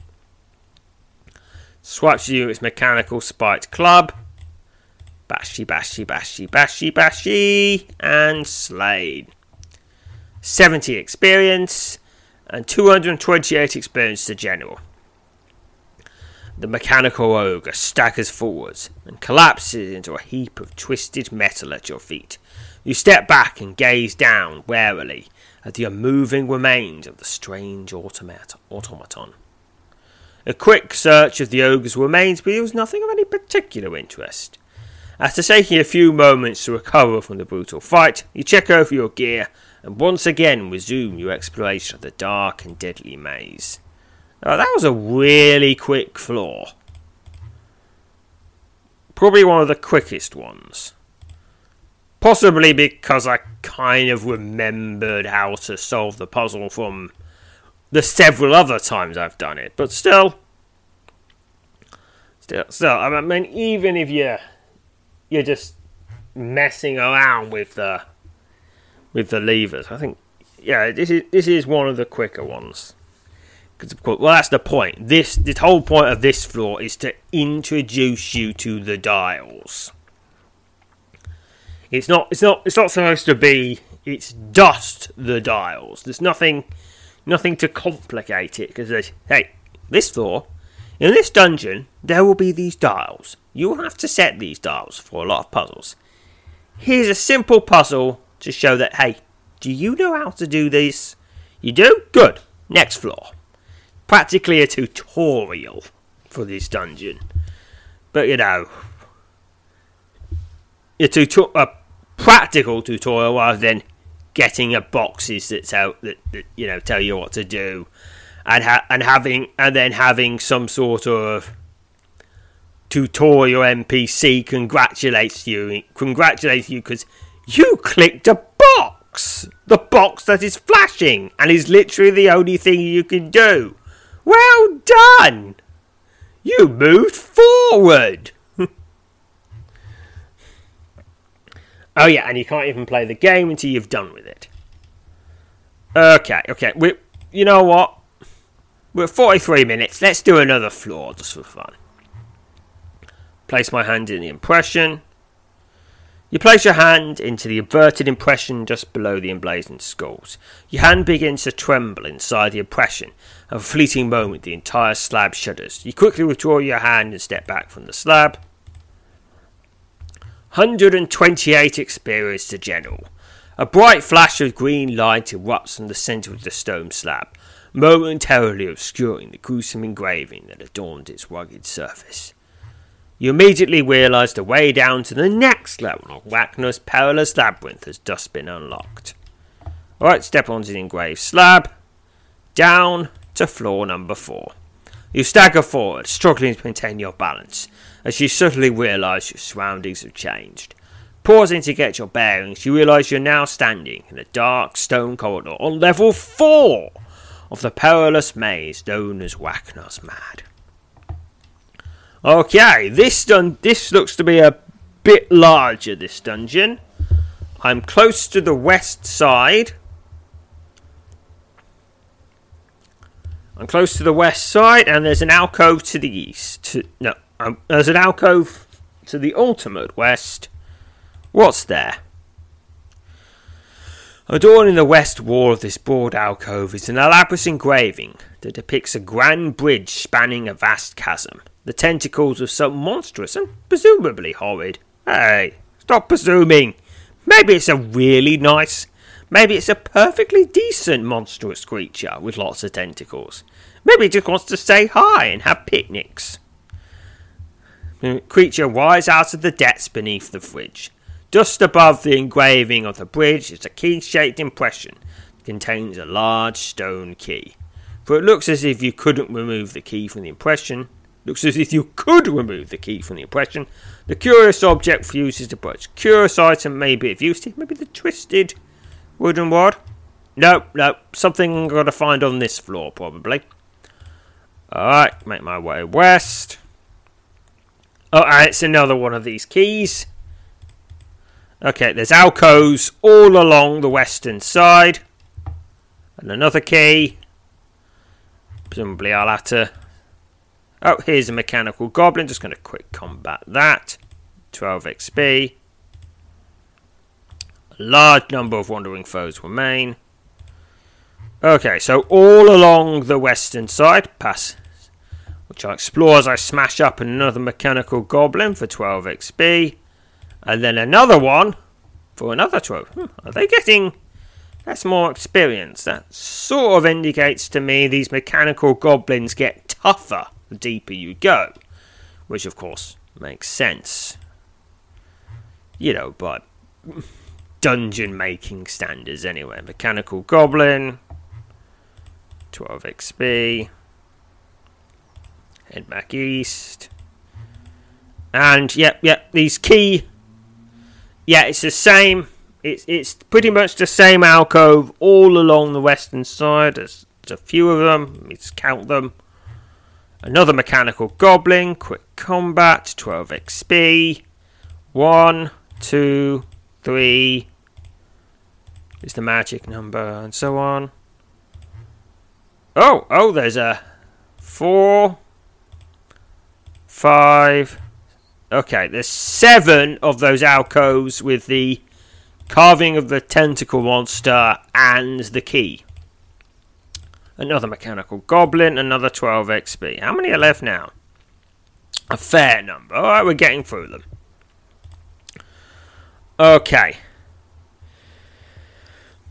Swipes you its mechanical spiked club. Bashy, bashy, bashy, bashy, bashy. And slain. 70 experience. And 228 experience to general. The mechanical ogre staggers forwards and collapses into a heap of twisted metal at your feet. You step back and gaze down warily at the unmoving remains of the strange automaton. A quick search of the ogre's remains reveals nothing of any particular interest. After taking a few moments to recover from the brutal fight, you check over your gear and once again resume your exploration of the dark and deadly maze. Now, that was a really quick floor. Probably one of the quickest ones. Possibly because I kind of remembered how to solve the puzzle from the several other times I've done it. But still, I mean, even if you're just messing around with the levers, I think, yeah, this is one of the quicker ones. Because of course, well, that's the point. The whole point of this floor is to introduce you to the dials. It's not supposed to be. It's just the dials. There's nothing to complicate it. Because hey, this floor, in this dungeon, there will be these dials. You will have to set these dials for a lot of puzzles. Here's a simple puzzle to show that, hey, do you know how to do this? You do? Good. Next floor. Practically a tutorial for this dungeon. But, you know, a practical tutorial rather than getting a boxes that tell you what to do, and then having some sort of tutorial NPC congratulates you because you clicked a box, the box that is flashing and is literally the only thing you can do. Well done! You moved forward! Oh yeah, and you can't even play the game until you've done with it. Okay. You know what? We're at 43 minutes. Let's do another floor just for fun. Place my hand in the impression. You place your hand into the inverted impression just below the emblazoned skulls. Your hand begins to tremble inside the impression. For a fleeting moment, the entire slab shudders. You quickly withdraw your hand and step back from the slab. 128 experience to general. A bright flash of green light erupts from the centre of the stone slab, momentarily obscuring the gruesome engraving that adorned its rugged surface. You immediately realise the way down to the next level of Wagner's perilous labyrinth has just been unlocked. Alright, step onto the engraved slab. Down to floor number 4. You stagger forward, struggling to maintain your balance, as you suddenly realise your surroundings have changed. Pausing to get your bearings, you realise you're now standing in a dark stone corridor on level 4 of the perilous maze known as Wagner's Mad. Okay, this looks to be a bit larger, this dungeon. I'm close to the west side. And there's an alcove to the east. There's an alcove to the ultimate west. What's there? Adorning the west wall of this broad alcove is an elaborate engraving that depicts a grand bridge spanning a vast chasm. The tentacles of some monstrous and presumably horrid. Hey, stop presuming. Maybe it's a perfectly decent monstrous creature with lots of tentacles. Maybe it just wants to say hi and have picnics. The creature rises out of the depths beneath the bridge. Just above the engraving of the bridge is a key-shaped impression that contains a large stone key. For it looks as if you couldn't remove the key from the impression. The curious object fuses the bridge. Curious item may be of use to maybe the twisted wooden rod. Nope. Something I'm going to find on this floor, probably. Alright, make my way west. Oh, and it's another one of these keys. Okay, there's alcoves all along the western side. And another key. Presumably I'll have to... Oh, here's a mechanical goblin. Just going to quick combat that. 12 XP. A large number of wandering foes remain. Okay, so all along the western side, which I explore as I smash up another mechanical goblin for 12 XP. And then another one for another 12. Are they getting... That's more experience. That sort of indicates to me these mechanical goblins get tougher the deeper you go. Which, of course, makes sense. You know, by dungeon making standards anyway. Mechanical goblin. 12 XP. Head back east. And, yep, these key... Yeah, it's the same. It's pretty much the same alcove all along the western side. There's a few of them. Let's count them. Another mechanical goblin. Quick combat. 12 XP. 1, 2, 3. Is the magic number and so on. Oh, there's a 4, 5. Okay, there's 7 of those alcoves with the carving of the tentacle monster and the key. Another mechanical goblin, another 12 XP. How many are left now? A fair number. Alright, we're getting through them. Okay.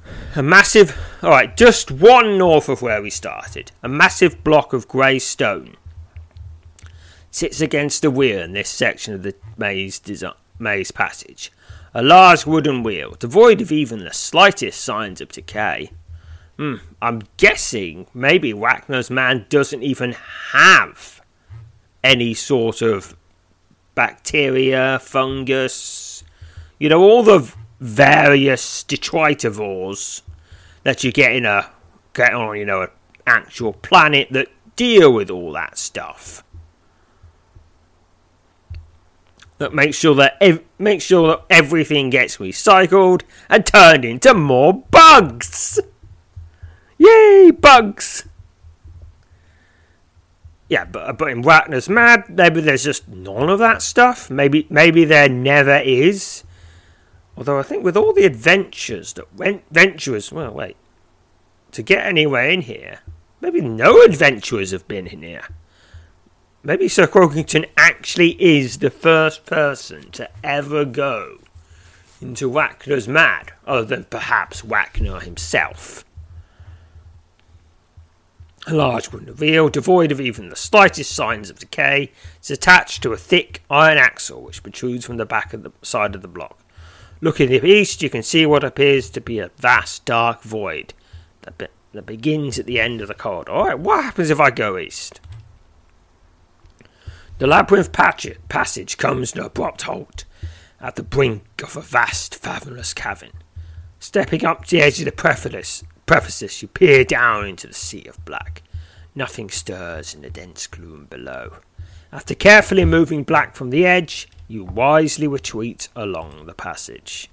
Alright, just one north of where we started, a massive block of grey stone sits against the wheel in this section of the maze passage. A large wooden wheel, devoid of even the slightest signs of decay. I'm guessing maybe Wagner's man doesn't even have any sort of bacteria, fungus, all the various detritivores that you get on an actual planet that deal with all that stuff. That makes sure that everything gets recycled and turned into more bugs. Yay, bugs! Yeah, but in Wagner's Mad, maybe there's just none of that stuff. Maybe there never is. Although I think with all the adventures that to get anywhere in here, maybe no adventurers have been in here. Maybe Sir Croakington actually is the first person to ever go into Wagner's Mad, other than perhaps Wagner himself. A large wooden wheel, devoid of even the slightest signs of decay, is attached to a thick iron axle which protrudes from the back of the side of the block. Looking east, you can see what appears to be a vast dark void that begins at the end of the corridor. Alright, what happens if I go east? The labyrinth passage comes to an abrupt halt at the brink of a vast, fathomless cavern. Stepping up to the edge of the precipice, you peer down into the sea of black. Nothing stirs in the dense gloom below. After carefully moving back from the edge, you wisely retreat along the passage.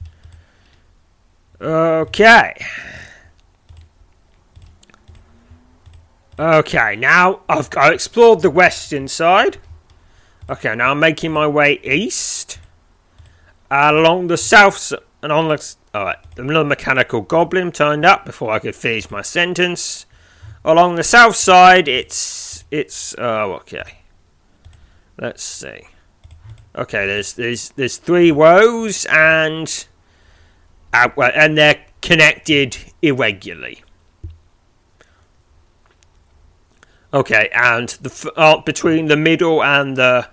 Okay, now I've explored the western side. Okay, now I'm making my way east. Along the south and on the... Alright, another mechanical goblin turned up before I could finish my sentence. Along the south side, it's okay. Let's see. Okay, there's 3 rows and they're connected irregularly. Okay, and between the middle and the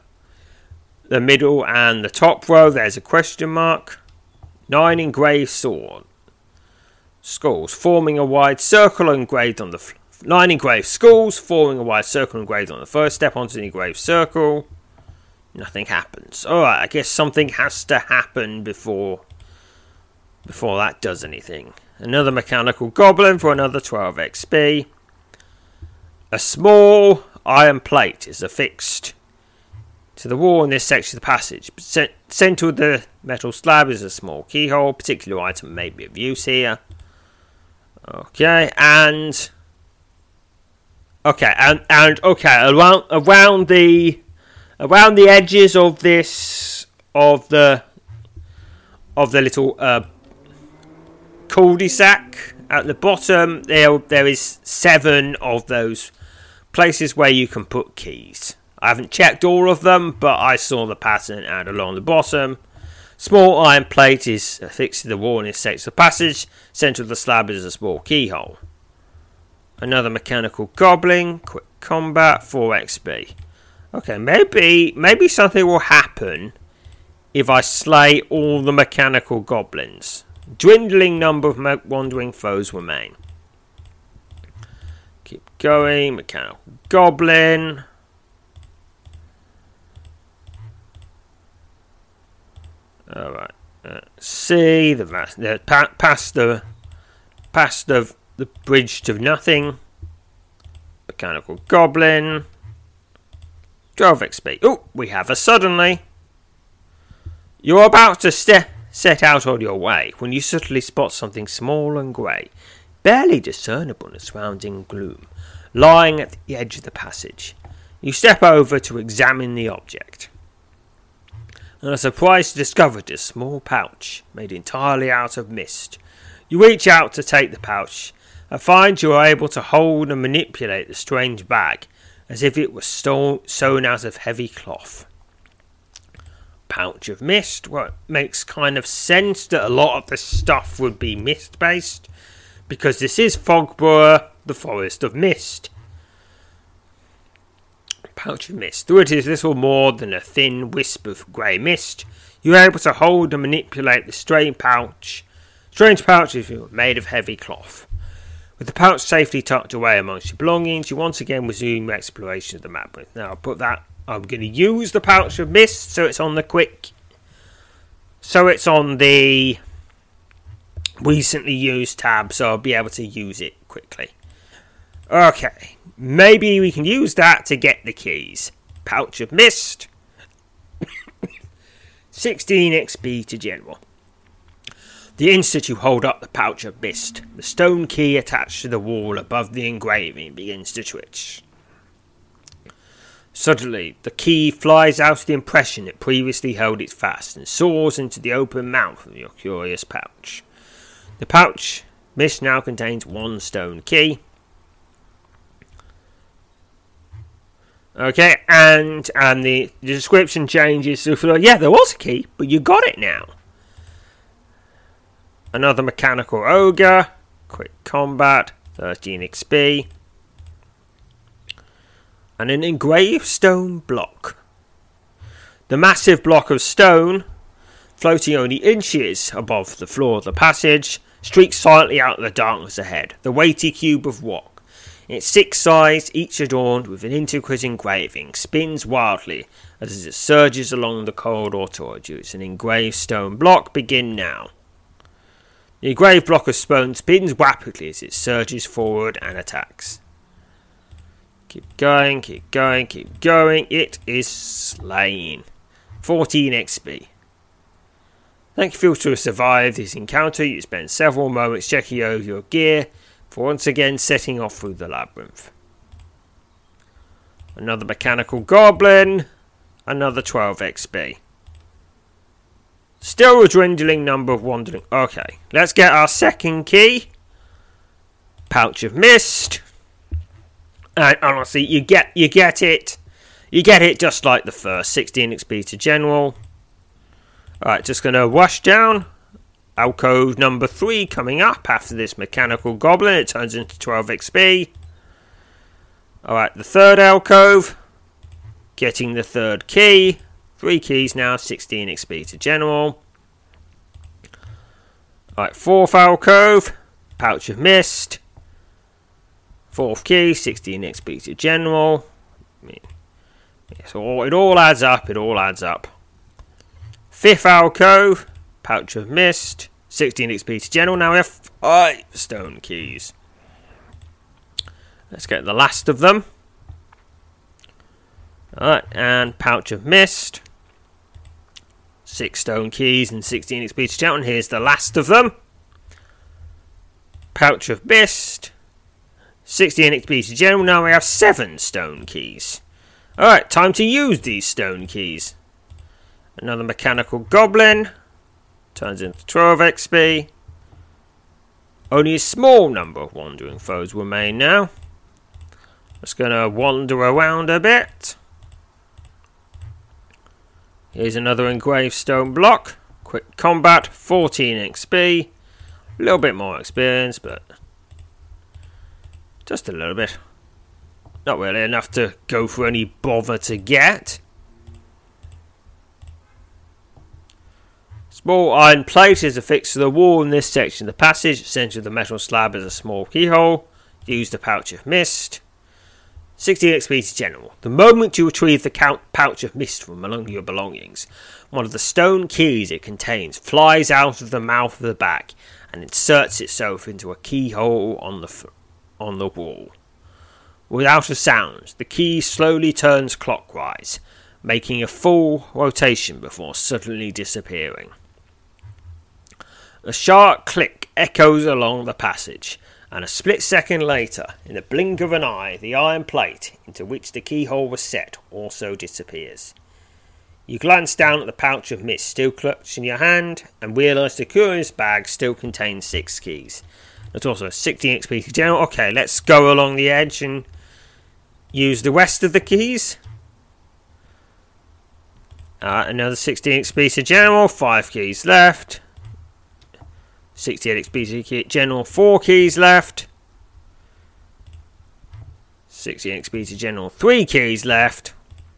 top row, there's a question mark. 9 engraved skulls forming a wide circle engraved on the 9 engraved skulls forming a wide circle engraved on the first step onto the engraved circle. Nothing happens. Alright, I guess something has to happen before that does anything. Another mechanical goblin for another 12 XP. A small iron plate is affixed to the wall in this section of the passage. Centre of the metal slab is a small keyhole. Particular item may be of use here. Okay, and around the edges of the little cul-de-sac at the bottom, there is 7 of those places where you can put keys. I haven't checked all of them, but I saw the pattern, and along the bottom, small iron plate is affixed to the wall in this section of the passage. Centre of the slab is a small keyhole. Another mechanical goblin, quick combat, 4 XP. Okay, maybe something will happen if I slay all the mechanical goblins. Dwindling number of wandering foes remain. Keep going, mechanical goblin. Alright, see past the bridge to nothing. Mechanical goblin. 12 XP. Oh, we have a suddenly. You're about to set out on your way when you suddenly spot something small and grey, barely discernible in the surrounding gloom, lying at the edge of the passage. You step over to examine the object, and are surprised to discover it is a small pouch made entirely out of mist. You reach out to take the pouch and find you are able to hold and manipulate the strange bag as if it was sewn out of heavy cloth. Pouch of Mist. Well, it makes kind of sense that a lot of the stuff would be mist-based, because this is Fogborough, the Forest of Mist. Pouch of Mist. Though it is little more than a thin wisp of grey mist, you are able to hold and manipulate the strange pouch if you were made of heavy cloth. With the pouch safely tucked away amongst your belongings, you once again resume exploration of the labyrinth. Now, I'm going to use the Pouch of Mist, so it's on the recently used tab, so I'll be able to use it quickly. Okay, maybe we can use that to get the keys. Pouch of Mist. 16 XP to General. The instant you hold up the Pouch of Mist, the stone key attached to the wall above the engraving begins to twitch. Suddenly, the key flies out of the impression it previously held it fast and soars into the open mouth of your curious pouch. The Pouch Mist now contains one stone key. Okay, and the description changes to, yeah, there was a key, but you got it now. Another Mechanical Ogre, Quick Combat, 13 XP. And an engraved stone block. The massive block of stone, floating only inches above the floor of the passage, streaks silently out of the darkness ahead. The weighty cube of rock, its 6 sides, each adorned with an intricate engraving, spins wildly as it surges along the corridor towards you. It's an engraved stone block. Begin now. The engraved block of stone spins rapidly as it surges forward and attacks. Keep going, keep going, keep going. It is slain. 14 XP. Thank you for surviving this encounter. You spend several moments checking over your gear for once again setting off through the labyrinth. Another Mechanical Goblin. Another 12 XP. Still a dwindling number of wandering. Okay, let's get our second key. Pouch of Mist. And honestly, you get it. You get it just like the first. 16 XP to General. Alright, just going to rush down. Alcove number 3 coming up after this Mechanical Goblin. It turns into 12 XP. Alright, the third alcove. Getting the third key. 3 keys now, 16 XP to General. Alright, fourth alcove. Pouch of Mist. 4th key, 16 XP to General. So it all adds up, it all adds up. 5th alcove. Pouch of Mist. 16 XP to General. Now we have 5 stone keys. Let's get the last of them. Alright, and Pouch of Mist. 6 stone keys and 16 XP to General. And here's the last of them. Pouch of Mist. 16 XP to General. Now we have 7 stone keys. Alright, time to use these stone keys. Another Mechanical Goblin. Turns into 12 XP. Only a small number of wandering foes remain now. Just going to wander around a bit. Here's another engraved stone block. Quick Combat, 14 XP. A little bit more experience, but just a little bit. Not really enough to go for any bother to get. Small iron plate is affixed to the wall in this section of the passage. Centre of the metal slab is a small keyhole. Use the Pouch of Mist. 16 XP to General. The moment you retrieve the Pouch of Mist from among your belongings, one of the stone keys it contains flies out of the mouth of the bag and inserts itself into a keyhole on the wall. Without a sound, the key slowly turns clockwise, making a full rotation before suddenly disappearing. A sharp click echoes along the passage, and a split second later, in the blink of an eye, the iron plate into which the keyhole was set also disappears. You glance down at the Pouch of Mist still clutched in your hand, and realise the curious bag still contains 6 keys. There's also 16 XP to General. Okay, let's go along the edge and use the rest of the keys. Another 16 XP to General, 5 keys left. 68 XP to General, 4 keys left. 68 XP to General, 3 keys left.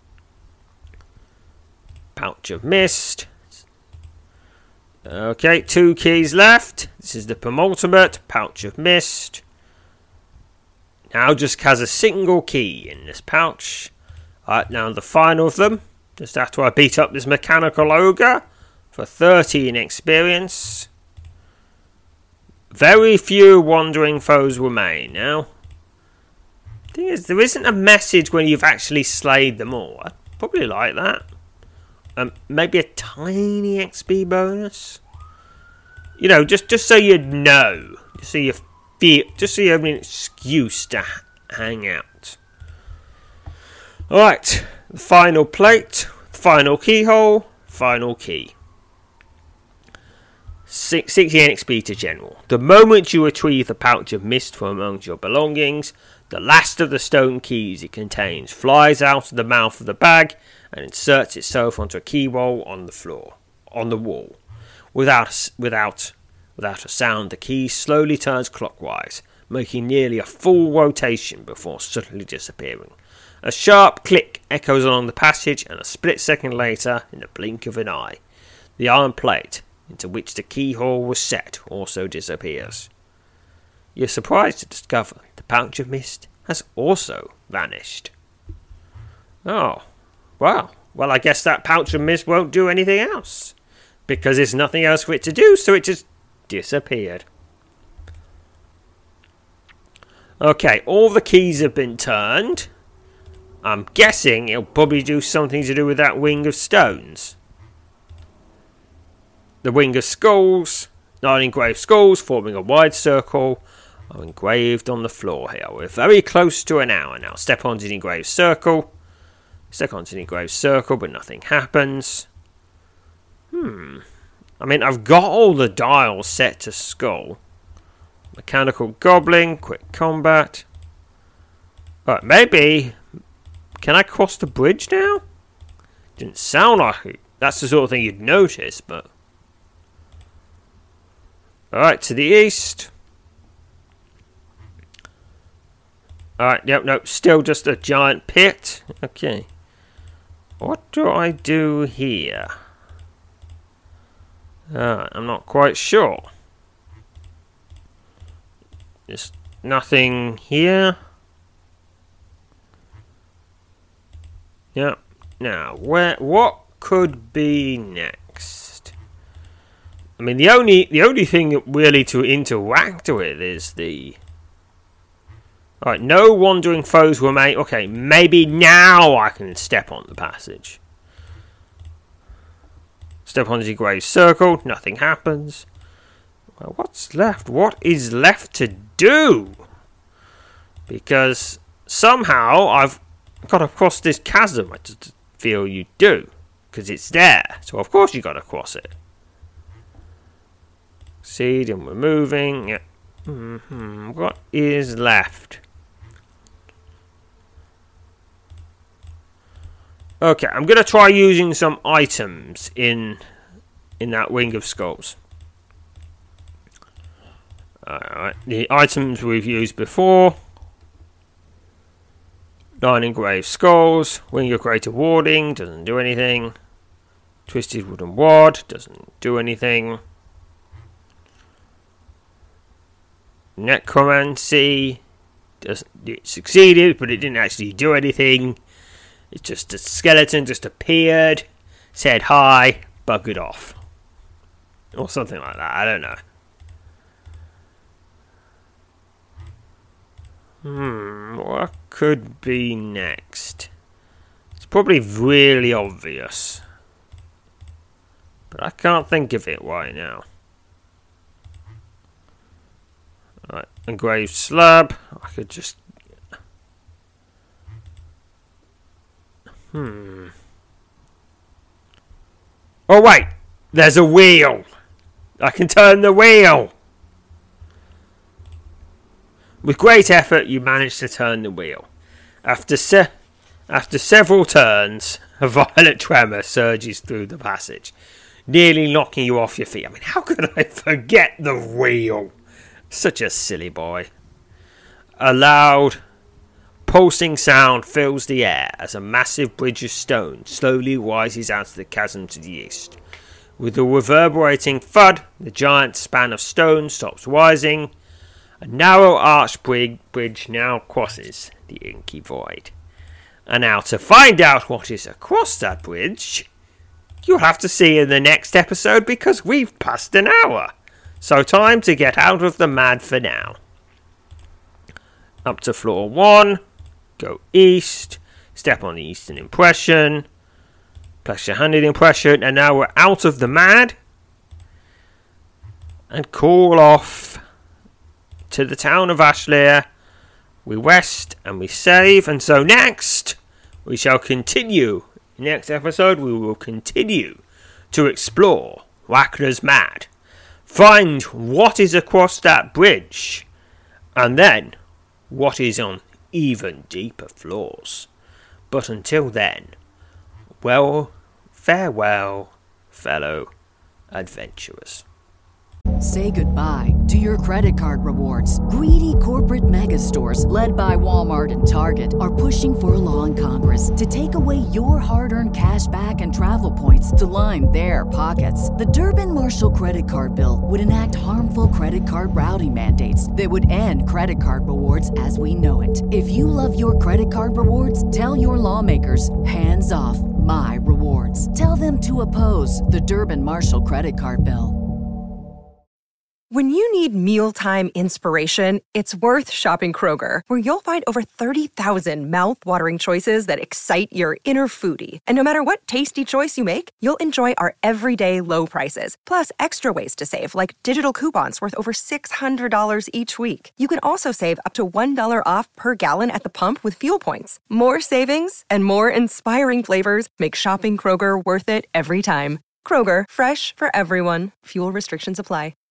Pouch of Mist. Okay, 2 keys left. This is the penultimate Pouch of Mist. Now just has a single key in this pouch. Alright, now the final of them. Just after I beat up this mechanical ogre for 13 experience. Very few wandering foes remain now. Thing is, there isn't a message when you've actually slayed them all. I'd probably like that. Maybe a tiny XP bonus. You know, just so you know, just so you have an excuse to hang out. All right, the final plate, final keyhole, final key. 68 XP to General. The moment you retrieve the Pouch of Mist from amongst your belongings, the last of the stone keys it contains flies out of the mouth of the bag and inserts itself onto a keyhole on the wall. Without a sound, the key slowly turns clockwise, making nearly a full rotation before suddenly disappearing. A sharp click echoes along the passage, and a split second later, in the blink of an eye, the iron plate into which the keyhole was set also disappears. You're surprised to discover the Pouch of Mist has also vanished. Oh, wow. Well, I guess that Pouch of Mist won't do anything else, because there's nothing else for it to do, so it just disappeared. Okay, all the keys have been turned. I'm guessing it'll probably do something to do with that Wing of Stones. The Wing of Skulls, 9 engraved skulls forming a wide circle, are engraved on the floor here. We're very close to an hour now. Step onto the engraved circle. Step onto the engraved circle, but nothing happens. I mean, I've got all the dials set to skull. Mechanical Goblin, quick combat. Right, maybe. Can I cross the bridge now? Didn't sound like it. That's the sort of thing you'd notice, but. Alright, to the east. Alright, nope, still just a giant pit. Okay. What do I do here? I'm not quite sure. There's nothing here. Yep. Now, what could be next? I mean, the only thing really to interact with is the. Alright, no wandering foes remain. Okay, maybe now I can step on the passage. Step onto the engraved circle, nothing happens. Well, what's left? What is left to do? Because somehow I've got to cross this chasm. I just feel you do. Because it's there. So of course you got to cross it. Seed and we're moving. Yeah. What is left? Okay, I'm going to try using some items in that Wing of Skulls. Alright, the items we've used before. 9 engraved skulls. Wing of Greater Warding, doesn't do anything. Twisted Wooden Wad, doesn't do anything. Necromancy, it succeeded, but it didn't actually do anything. It's just a skeleton just appeared, said hi, buggered off. Or something like that, I don't know. What could be next? It's probably really obvious. But I can't think of it right now. Alright, engraved slab. I could just. Oh wait! There's a wheel! I can turn the wheel! With great effort, you manage to turn the wheel. After several turns, A violent tremor surges through the passage, nearly knocking you off your feet. I mean, how could I forget the wheel? Such a silly boy. A loud, pulsing sound fills the air as a massive bridge of stone slowly rises out of the chasm to the east. With a reverberating thud, the giant span of stone stops rising. A narrow arched bridge now crosses the inky void. And now to find out what is across that bridge, you'll have to see in the next episode because we've passed an hour. So time to get out of the mad for now. Up to floor 1, go east, step on the eastern impression, place your hand in the impression, and now we're out of the mad. And call off to the town of Ashlear. We rest and we save, and so next we shall continue. Next episode we will continue to explore Rachna's Mad, find what is across that bridge, and then what is on even deeper floors. But until then, well, farewell, fellow adventurers. Say goodbye to your credit card rewards. Greedy corporate mega stores, led by Walmart and Target, are pushing for a law in Congress to take away your hard-earned cash back and travel points to line their pockets. The Durbin-Marshall credit card bill would enact harmful credit card routing mandates that would end credit card rewards as we know it. If you love your credit card rewards, tell your lawmakers, hands off my rewards. Tell them to oppose the Durbin-Marshall credit card bill. When you need mealtime inspiration, it's worth shopping Kroger, where you'll find over 30,000 mouth-watering choices that excite your inner foodie. And no matter what tasty choice you make, you'll enjoy our everyday low prices, plus extra ways to save, like digital coupons worth over $600 each week. You can also save up to $1 off per gallon at the pump with fuel points. More savings and more inspiring flavors make shopping Kroger worth it every time. Kroger, fresh for everyone. Fuel restrictions apply.